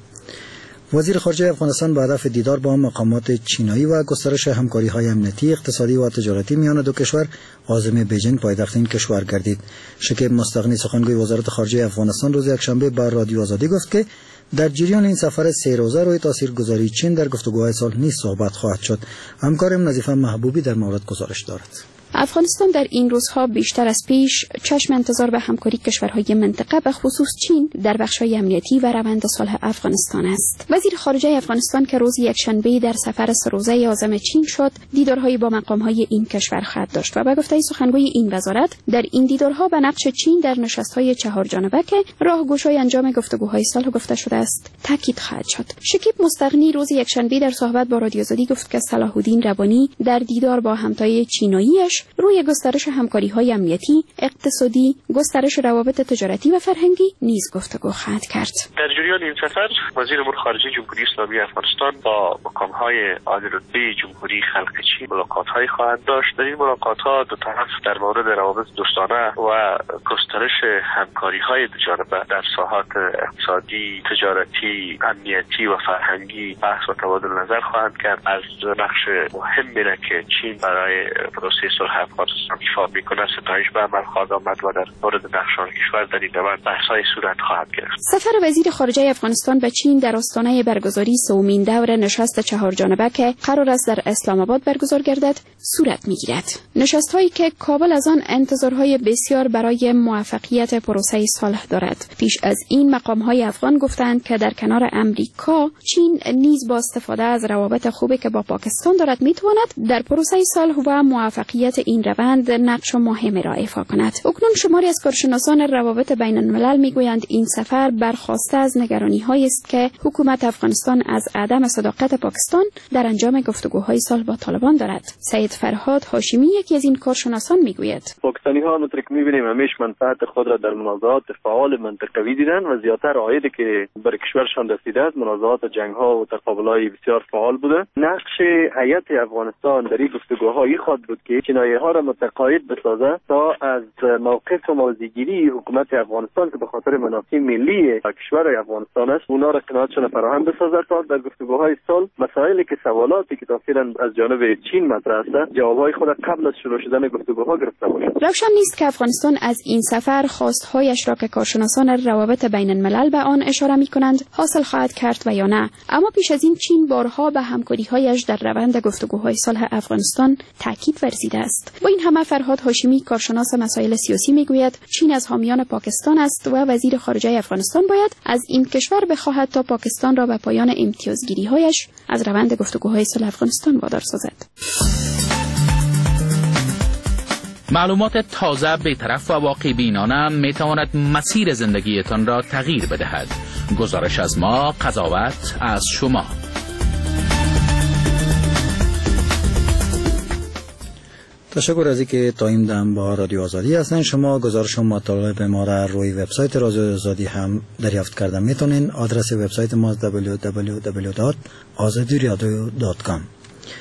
وزیر خارجه افغانستان به هدف دیدار با مقامات چینایی و گسترش همکاری های امنیتی، اقتصادی و تجارتی میان دو کشور عازم بیجینگ پایتخت این کشور گردید. شکیب مستغنی سخنگوی وزارت خارجه افغانستان روز یکشنبه به رادیو آزادی گفت که در جریان این سفر 3 روزه روی تاثیرگذاری چین در گفتگوهای صلح نیز صحبت خواهد شد. همکارم نظیفه محبوبی در مورد گزارش دارد. افغانستان در این روزها بیشتر از پیش چشم انتظار به همکاری کشورهای منطقه به خصوص چین در بخش‌های امنیتی و روند صلح افغانستان است. وزیر خارجه افغانستان که روز یکشنبه در سفر 3 روزه عازم چین شد، دیدارهای با مقام‌های این کشور خواهد داشت و به گفته سخنگوی این وزارت در این دیدارها به نقش چین در نشست‌های چهارجانبه که راهگشای انجام گفتگوهای صلح گفته شده است تاکید خواهد شد. شکیب مستغنی روز یکشنبه در صحبت با رادیو آزادی گفت که صلاح الدین ربانی در دیدار با همتای چیناییش روی گسترش همکاری‌های امنیتی، اقتصادی، گسترش روابط تجارتی و فرهنگی نیز گفتگو خواهد کرد. در جریان این سفر وزیر امور خارجه جمهوری اسلامی افغانستان با مقام‌های عالی‌رتبه جمهوری خلق چین ملاقات‌هایی خواهد داشت. در این ملاقات‌ها دو طرف در مورد روابط دوستانه و گسترش همکاری‌های دوجانبه در ساحات اقتصادی، تجارتی، امنیتی و فرهنگی بحث و تبادل نظر خواهند کرد. از نقش مهمی را که چین برای پروسه صلح افغانستان ایفا می‌کند ستایش به عمل خواهد آمد و در مورد نقش آن کشور در این روند بحث‌های صورت خواهد گرفت. سفر وزیر خارجه افغانستان به چین در آستانه برگزاری سومین دور نشست چهارجانبه که قرار است در اسلام آباد برگزار گردد صورت می‌گیرد. نشست‌هایی که کابل از آن انتظارهای بسیار برای موفقیت پروسه صلح دارد. پیش از این مقام‌های افغان گفتند که در کنار امریکا، چین نیز با استفاده از روابط خوبی که با پاکستان دارد می‌تواند در پروسه صلح و موفقیت این روند نقش مهمی را ایفا کند. اکنون شماری از کارشناسان روابط بین الملل میگویند این سفر برخواسته از نگرانی‌هایی است که حکومت افغانستان از عدم صداقت پاکستان در انجام گفتگوهای صلح با طالبان دارد. سید فرهاد هاشمی یکی از این کارشناسان میگوید پاکستانی‌ها همونطور که می‌بینیم همیشه منفعت خود را در منازعات فعال منطقوی دیدن و زیاتر عایدی که بر کشورشان رسیده است منازعات جنگ‌ها و تقابل‌های بسیار فعال بوده. نقش هیئت افغانستان در این گفتگوهای خواهد بود که چینایی‌ها را متقاعد بسازه تا از موقف موضع‌گیری حکومت افغانستان که به خاطر منافع ملی کشور افغانستان است اونا را قناعتشان فراهم بسازه تا در گفتگوهای صلح مسائلی که سوالاتی که تفصیلا از جانب چین مطرح است جوابهای خود قبل از شروع شدن گفتگوها گرفته باشد. روشن نیست که افغانستان از این سفر خواستهایش را که کارشناسان روابط بین الملل به آن اشاره می‌کنند حاصل خواهد کرد و یا نه. اما پیش از این چین بارها به همکاری‌هایش در روند گفتگوهای صلح افغانستان تاکید ورزیده است. با این همه فرهاد هاشمی کارشناس مسائل سیاسی میگوید چین از حامیان پاکستان است و وزیر خارجه افغانستان باید از این کشور بخواهد تا پاکستان را به پایان امتیازگیری‌هایش از روند گفتگوهای صلح افغانستان وادار سازد. معلومات تازه، بی‌طرف و واقع بینانه میتواند مسیر زندگیتان را تغییر بدهد. گزارش از ما، قضاوت از شما. تشکر از اینکه تا این دم با رادیو آزادی هستین. شما گزارش و مطالب ما را روی وبسایت رادیو آزادی هم دریافت کردن میتونین. آدرس وبسایت ما www.azadiradio.com.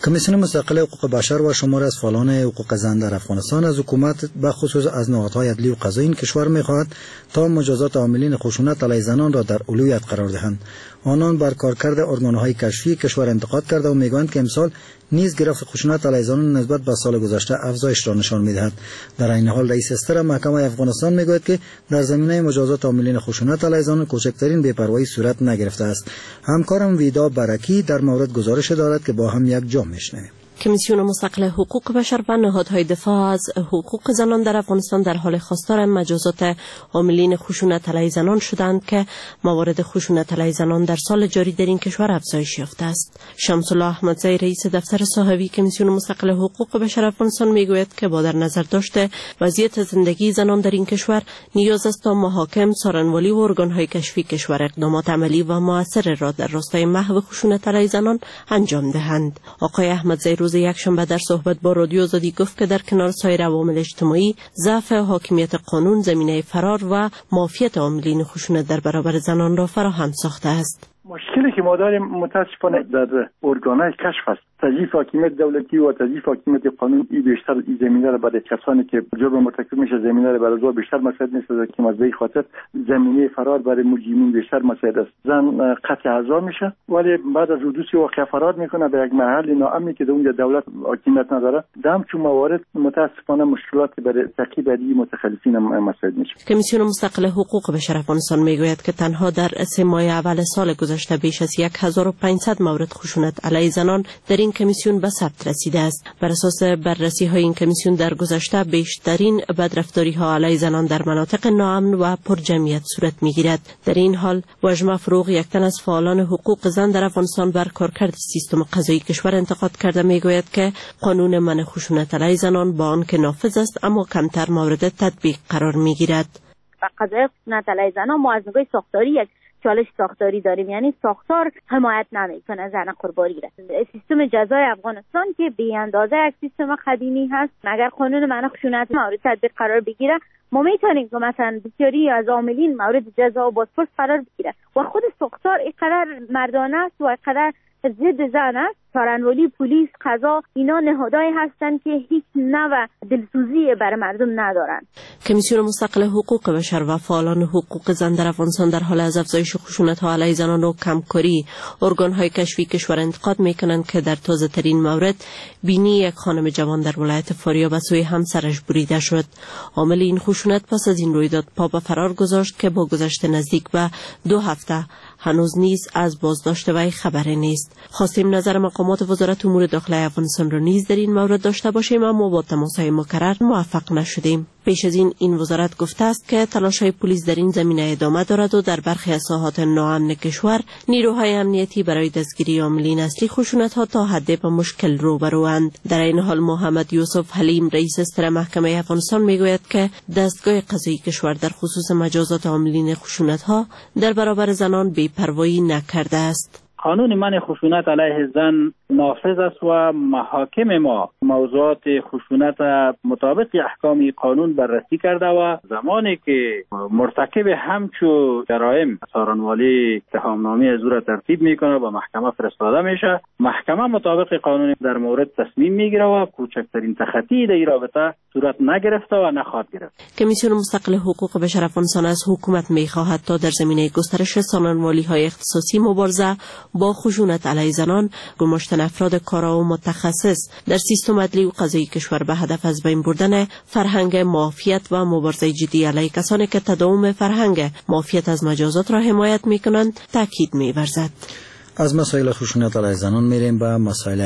کمیسیون مستقل حقوق بشر و شمار از فعالان حقوق زن در افغانستان از حکومت به خصوص از نهادهای عدلی و قضایی این کشور می‌خواهد تا مجازات عاملین خشونت علیه زنان را در اولویت قرار دهند. آنان بر کارکرد ارگان‌های کشفی کشور انتقاد کرده و می‌گویند که امسال نیز گرفت خشونت علیه زنان نسبت به سال گذشته افزایش را نشان می‌دهد. در این حال رئیس استر محکمه افغانستان می‌گوید که در زمینه مجازات عاملین خشونت علیه زنان کوچکترین بی‌پروایی صورت نگرفته است. همکارم ویدا برکی در مورد گزارش دارد که با هم یک جا می‌شنویم. کمیسیون مستقل حقوق بشر و نهادهای دفاع از حقوق زنان در افغانستان در حال خواستار مجازات عاملین خشونت علیه زنان شدند که موارد خشونت علیه زنان در سال جاری در این کشور افزایش یافته است. شمس الله احمدزی رئیس دفتر صحوی کمیسیون مستقل حقوق بشر افغانستان میگوید که با در نظر داشته وضعیت زندگی زنان در این کشور نیاز است تا محاکم، سارنوالی و ارگانهای کشفی کشور اقدامات عملی و مؤثر را در راستای محو خشونت علیه زنان انجام دهند. آقای احمدزی روز یکشنبه در صحبت با رادیو آزادی گفت که در کنار سایر عوامل اجتماعی، ضعف حاکمیت قانون زمینه فرار و معافیت عاملین خشونت در برابر زنان را فراهم ساخته است. مشکلی که ما داریم متاسفانه در ارگان‌های کشف است. تضعیف حاکمیت دولتی و تضعیف حاکمیت قانون بیشتر این زمینه را برای کسانی که جرم مرتکب میشه زمینه را برای زور بیشتر مساعد میسازه که از به خاطر زمینه فرار برای مجرمین بیشتر مساعد است. زن قطع اعضا میشه ولی بعد از حدوث واقع فرار میکنه به یک محل ناامنی که در اونجا دولت حاکمیت نداره. دم چون موارد متاسفانه مشکلات برای تعقیب علی متخلفین مساعد میشه. کمیسیون مستقل حقوق بشر افغانستان میگوید که تنها در 3 ماه اول سال گذشته بیش از 1500 مورد خشونت علیه زنان در این کمیسیون به ثبت رسیده است. بر اساس بررسی های این کمیسیون در گذشته بیشترین بدرفتاری ها علیه زنان در مناطق ناامن و پر جمعیت صورت میگیرد. در این حال واژما فروغ، یک تن از فعالان حقوق زن در افغانستان، بر کارکرد سیستم قضایی کشور انتقاد کرده میگوید که قانون منع خشونت علیه زنان با آنکه نافذ است اما کمتر مورد تطبیق قرار میگیرد. قضیه خشونت علیه زنان ما از نگاه ساختاری یک چالش ساختاری داریم، یعنی ساختار حمایت نمیکنه زن قربانی را. سیستم جزای افغانستان که بی اندازه یک سیستم قدیمی هست، اگر قانون منع خشونت مورد تطبیق قرار بگیره ما میتونیم که مثلا بسیاری از عاملین مورد جزا و بازپرس قرار بگیره و خود ساختار اینقدر مردانه است و اینقدر ضد زن است. سارنوالی، پلیس، قضا، اینا نهادهایی هستند که هیچ نوع دلسوزی برای مردم ندارند. کمیسیون مستقل حقوق بشر و فعالان حقوق زن در افغانستان در حال از افزایش خشونت‌ها علیه زنان و کمکاری ارگان‌های کشفی کشور انتقاد می‌کنند که در تازه‌ترین مورد بینی یک خانم جوان در ولایت فاریاب از سوی همسرش بریده شد. عامل این خشونت پس از این رویداد پا به فرار گذاشت که با گذشت نزدیک به 2 هفته هنوز نیز از بازداشت وی خبری نیست. خواستیم نظر مقامات وزارت امور داخلی افغانستان را نیز در این مورد داشته باشیم اما با تماس‌های مکرر موفق نشدیم. پیش از این وزارت گفته است که تلاش‌های پلیس در این زمینه ادامه دارد و در برخی از ساحات ناامن کشور نیروهای امنیتی برای دستگیری عاملین اصلی خشونت‌ها تا حد به مشکل روبروند. در این حال محمد یوسف حلیم رئیس استر محکمه افغانستان میگوید که دستگاه قضایی کشور در خصوص مجازات عاملین خشونت‌ها در برابر زنان بی‌پروایی نکرده است. قانون منع خشونت علیه زن نافذ است و محاکم ما موضوعات خشونت مطابق احکام قانون بررسی کرده و زمانی که مرتکب همچو جرایم سارنوالی اتهامنامه از او را ترتیب میکنه و محکمه فرستاده میشه، محکمه مطابق قانون در مورد تصمیم میگیره و کوچکترین تخطی در این رابطه صورت نگرفته و نخواهد گرفت. کمیسیون مستقل حقوق بشر افغانستان از حکومت میخواهد تا در زمینه گسترش سارنوالی های اختصاصی مبارزه با خشونت علیه زنان گماشتن افراد کارا و متخصص در سیستم عدلی و قضایی کشور به هدف از بین بردن فرهنگ معافیت و مبارزه جدی علیه کسانی که تداوم فرهنگ معافیت از مجازات را حمایت میکنند تاکید می‌ورزد. از مسائل خشونت علیه زنان میریم به مسائل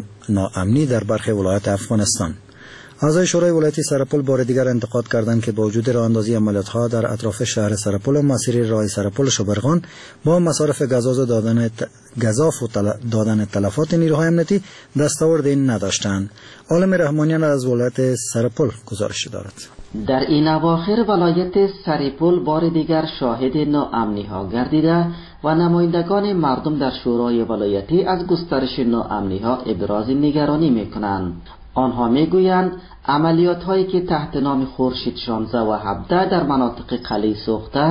ناامنی در برخی ولایات افغانستان. اعضای شورای ولایتی سرپل بار دیگر انتقاد کردند که با وجود راه اندازی عملیات‌ها در اطراف شهر سرپل و مسیر راه سرپل شبرغان با مصارف گزاف و دادن تلفات نیروهای امنیتی دستاوردی نداشتند. عالم رحمانیان از ولایت سرپل گزارش دارد. در این اواخر ولایت سرپل بار دیگر شاهد ناامنی‌ها گردیده و نمایندگان مردم در شورای ولایتی از گسترش ناامنی‌ها ابراز نگرانی می‌کنند. آنها میگویند عملیات هایی که تحت نام خورشید 16 و 17 در مناطق قلعه سوخته،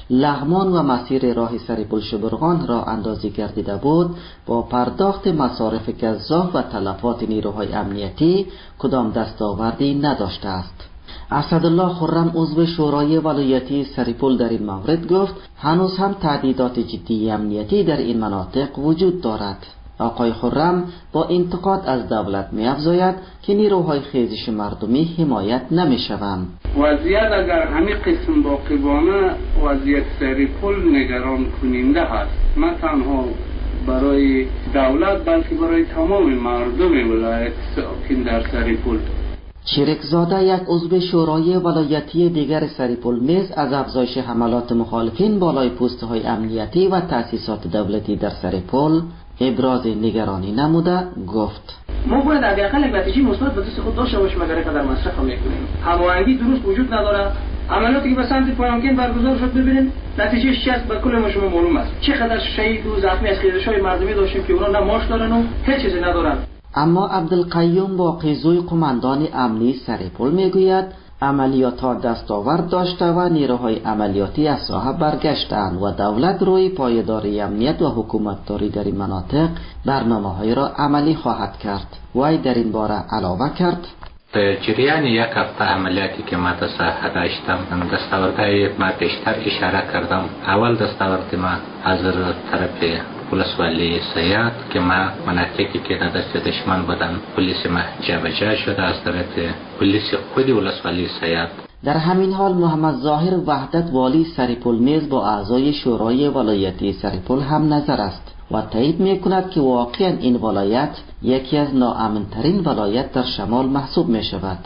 لغمان و مسیر راه سریپل شبرغان راه اندازی گردیده بود، با پرداخت مصارف گزاف و تلفات نیروهای امنیتی کدام دستاوردی نداشته است. اسدالله خرم عضو شورای ولایتی سریپل در این مورد گفت هنوز هم تهدیدات جدی امنیتی در این مناطق وجود دارد. آقای خرم با انتقاد از دولت می‌افزاید که نیروهای خیزش مردمی حمایت نمی‌شوند. وضعیت اگر همین قسم باقیانه وضعیت سریپل نگران کننده است، نه تنها برای دولت بلکه برای تمام مردم ولایت ساکن در سریپل. چیرکزاده یک عضو شورای ولایتی دیگر سریپل نیز از افزایش حملات مخالفین بالای پست‌های امنیتی و تأسیسات دولتی در سریپل ابراز نگرانی نموده گفت ما باید حداقل یک نتیجه مثبت به دست خود داشته باشیم اگر اینقدر مصرف میکنیم. هماهنگی درست وجود نداره. عملیاتی که به سمت پایانگین برگزار شد ببینید نتیجهش چی است به کل ما شما معلوم است. چقدر شهید و زخمی از خیزش‌های مردمی داشتیم که اونا نه ماش دارن و هیچ چیزی ندارن. اما عبدالقیوم باقیزوی قماندان امنی سریپل میگوید عملیات‌ها دستاورد داشته و نیروهای عملیاتی از ساحه برگشتند و دولت روی پایداری امنیت و حکومتداری در این مناطق برنامه‌های را عملی خواهد کرد. وی در این باره علاوه کرد در جریان یک هفته عملیاتی که ما در ساحه داشتم دستاوردهای ما بیشتر اشاره کردم. اول دستاورد ما از طرف ولسوالی سیاد که ما مناطقی که در دست دشمن بودن پلیس ما جابجا شده از طرف پلیس خود ولسوالی سیاد. در همین حال محمد ظاهر وحدت والی سریپل نیز با اعضای شورای ولایتی سریپل هم نظر است و تایید می‌کند که واقعا این ولایت یکی از ناامن‌ترین ولایت در شمال محسوب می‌شود.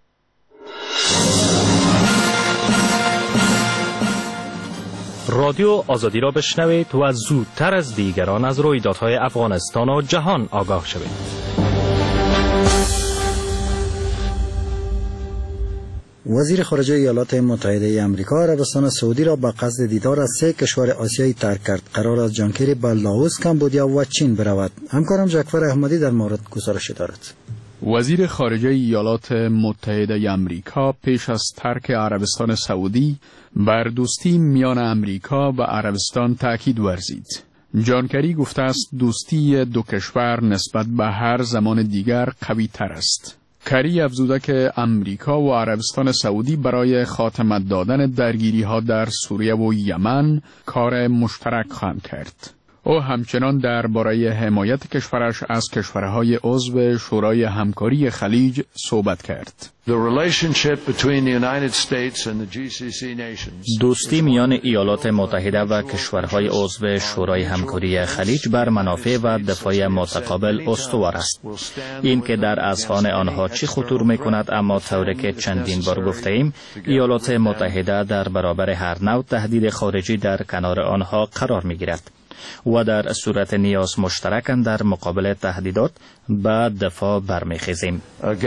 رادیو آزادی را بشنوید و زودتر از دیگران از رویدادهای افغانستان و جهان آگاه شوید. وزیر خارجه ایالات متحده آمریکا عربستان سعودی را به قصد دیدار از 3 کشور آسیایی ترک کرد. قرار است جان کری به لاوس، کمبودیا و چین برود. همکارم جعفر احمدی در مورد گزارش دارد. وزیر خارجه ایالات متحده آمریکا پیش از ترک عربستان سعودی بر دوستی میان آمریکا و عربستان تاکید ورزید. جان کری گفته است دوستی دو کشور نسبت به هر زمان دیگر قوی تر است. کری افزوده که امریکا و عربستان سعودی برای خاتمه دادن درگیری ها در سوریه و یمن کار مشترک خواهند کرد. او همچنان درباره حمایت کشورش از کشورهای عضو شورای همکاری خلیج صحبت کرد. دوستی میان ایالات متحده و کشورهای عضو شورای همکاری خلیج بر منافع و دفاع متقابل استوار است. این که در اذهان آنها چی خطور میکند، اما طوری که چندین بار گفته ایم ایالات متحده در برابر هر نوع تهدید خارجی در کنار آنها قرار میگیرد و در صورت نیاز مشترکاً در مقابل تهدیدات به دفاع برمیخیزیم.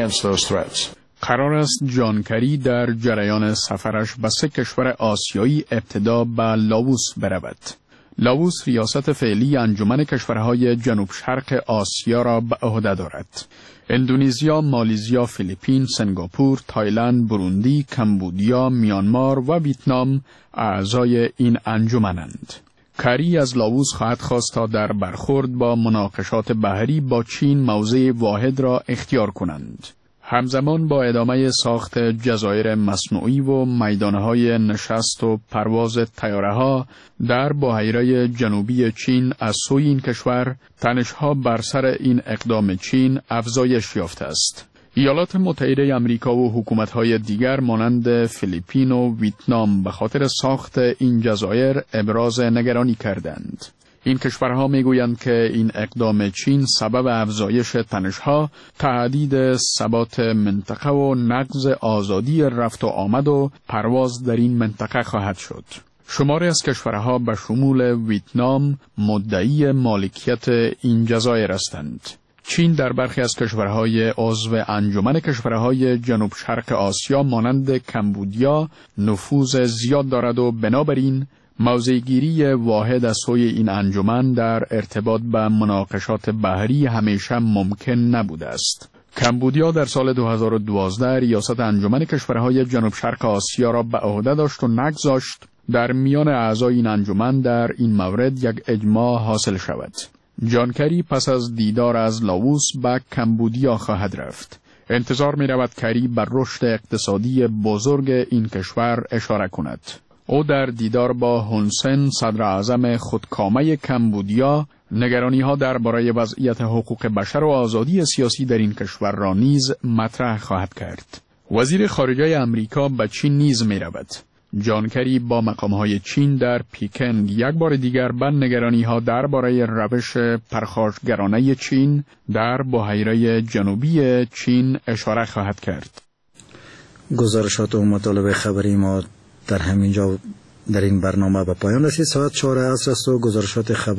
قرار است جان کری در جریان سفرش به 3 کشور آسیایی ابتدا به لاوس برود. لاوس ریاست فعلی انجمن کشورهای جنوب شرق آسیا را به عهده دارد. اندونزیا، مالیزیا، فیلیپین، سنگاپور، تایلند، بروندی، کمبودیا، میانمار و ویتنام اعضای این انجمنند. کری از لاوس خواهد خواست تا در برخورد با مناقشات بحری با چین موضع واحد را اختیار کنند. همزمان با ادامه ساخت جزایر مصنوعی و میدانهای نشست و پرواز طیاره‌ها در بحیره جنوبی چین از سوی این کشور، تنش‌ها بر سر این اقدام چین افزایش یافته است. ایالات متحده آمریکا و حکومت‌های دیگر مانند فیلیپین و ویتنام به خاطر ساخت این جزایر ابراز نگرانی کردند. این کشورها میگویند که این اقدام چین سبب افزایش تنش‌ها، تهدید ثبات منطقه و نقض آزادی رفت و آمد و پرواز در این منطقه خواهد شد. شماری از کشورها به شمول ویتنام مدعی مالکیت این جزایر هستند. چین در برخی از کشورهای عضو انجمن کشورهای جنوب شرق آسیا مانند کمبودیا نفوذ زیاد دارد و بنابراین موضع‌گیری واحد از سوی این انجمن در ارتباط به مناقشات بحری همیشه ممکن نبوده است. کمبودیا در سال 2012 ریاست انجمن کشورهای جنوب شرق آسیا را به عهده داشت و نگذاشت در میان اعضای این انجمن در این مورد یک اجماع حاصل شود. جان کری پس از دیدار از لاووس به کمبودیا خواهد رفت. انتظار می رود کری بر رشد اقتصادی بزرگ این کشور اشاره کند. او در دیدار با هون سن صدر اعظم خودکامه کمبودیا نگرانی ها درباره وضعیت حقوق بشر و آزادی سیاسی در این کشور را نیز مطرح خواهد کرد. وزیر خارجه امریکا به چین نیز می رود. جان کری با مقامهای چین در پیکنگ یک بار دیگر به نگرانی ها درباره روش پرخاشگرانه چین در بحیره جنوبی چین اشاره خواهد کرد. گزارشات و مطالب خبری ما در همینجا در این برنامه به پایان رسید. ساعت 4 عصر است و گزارشات خبری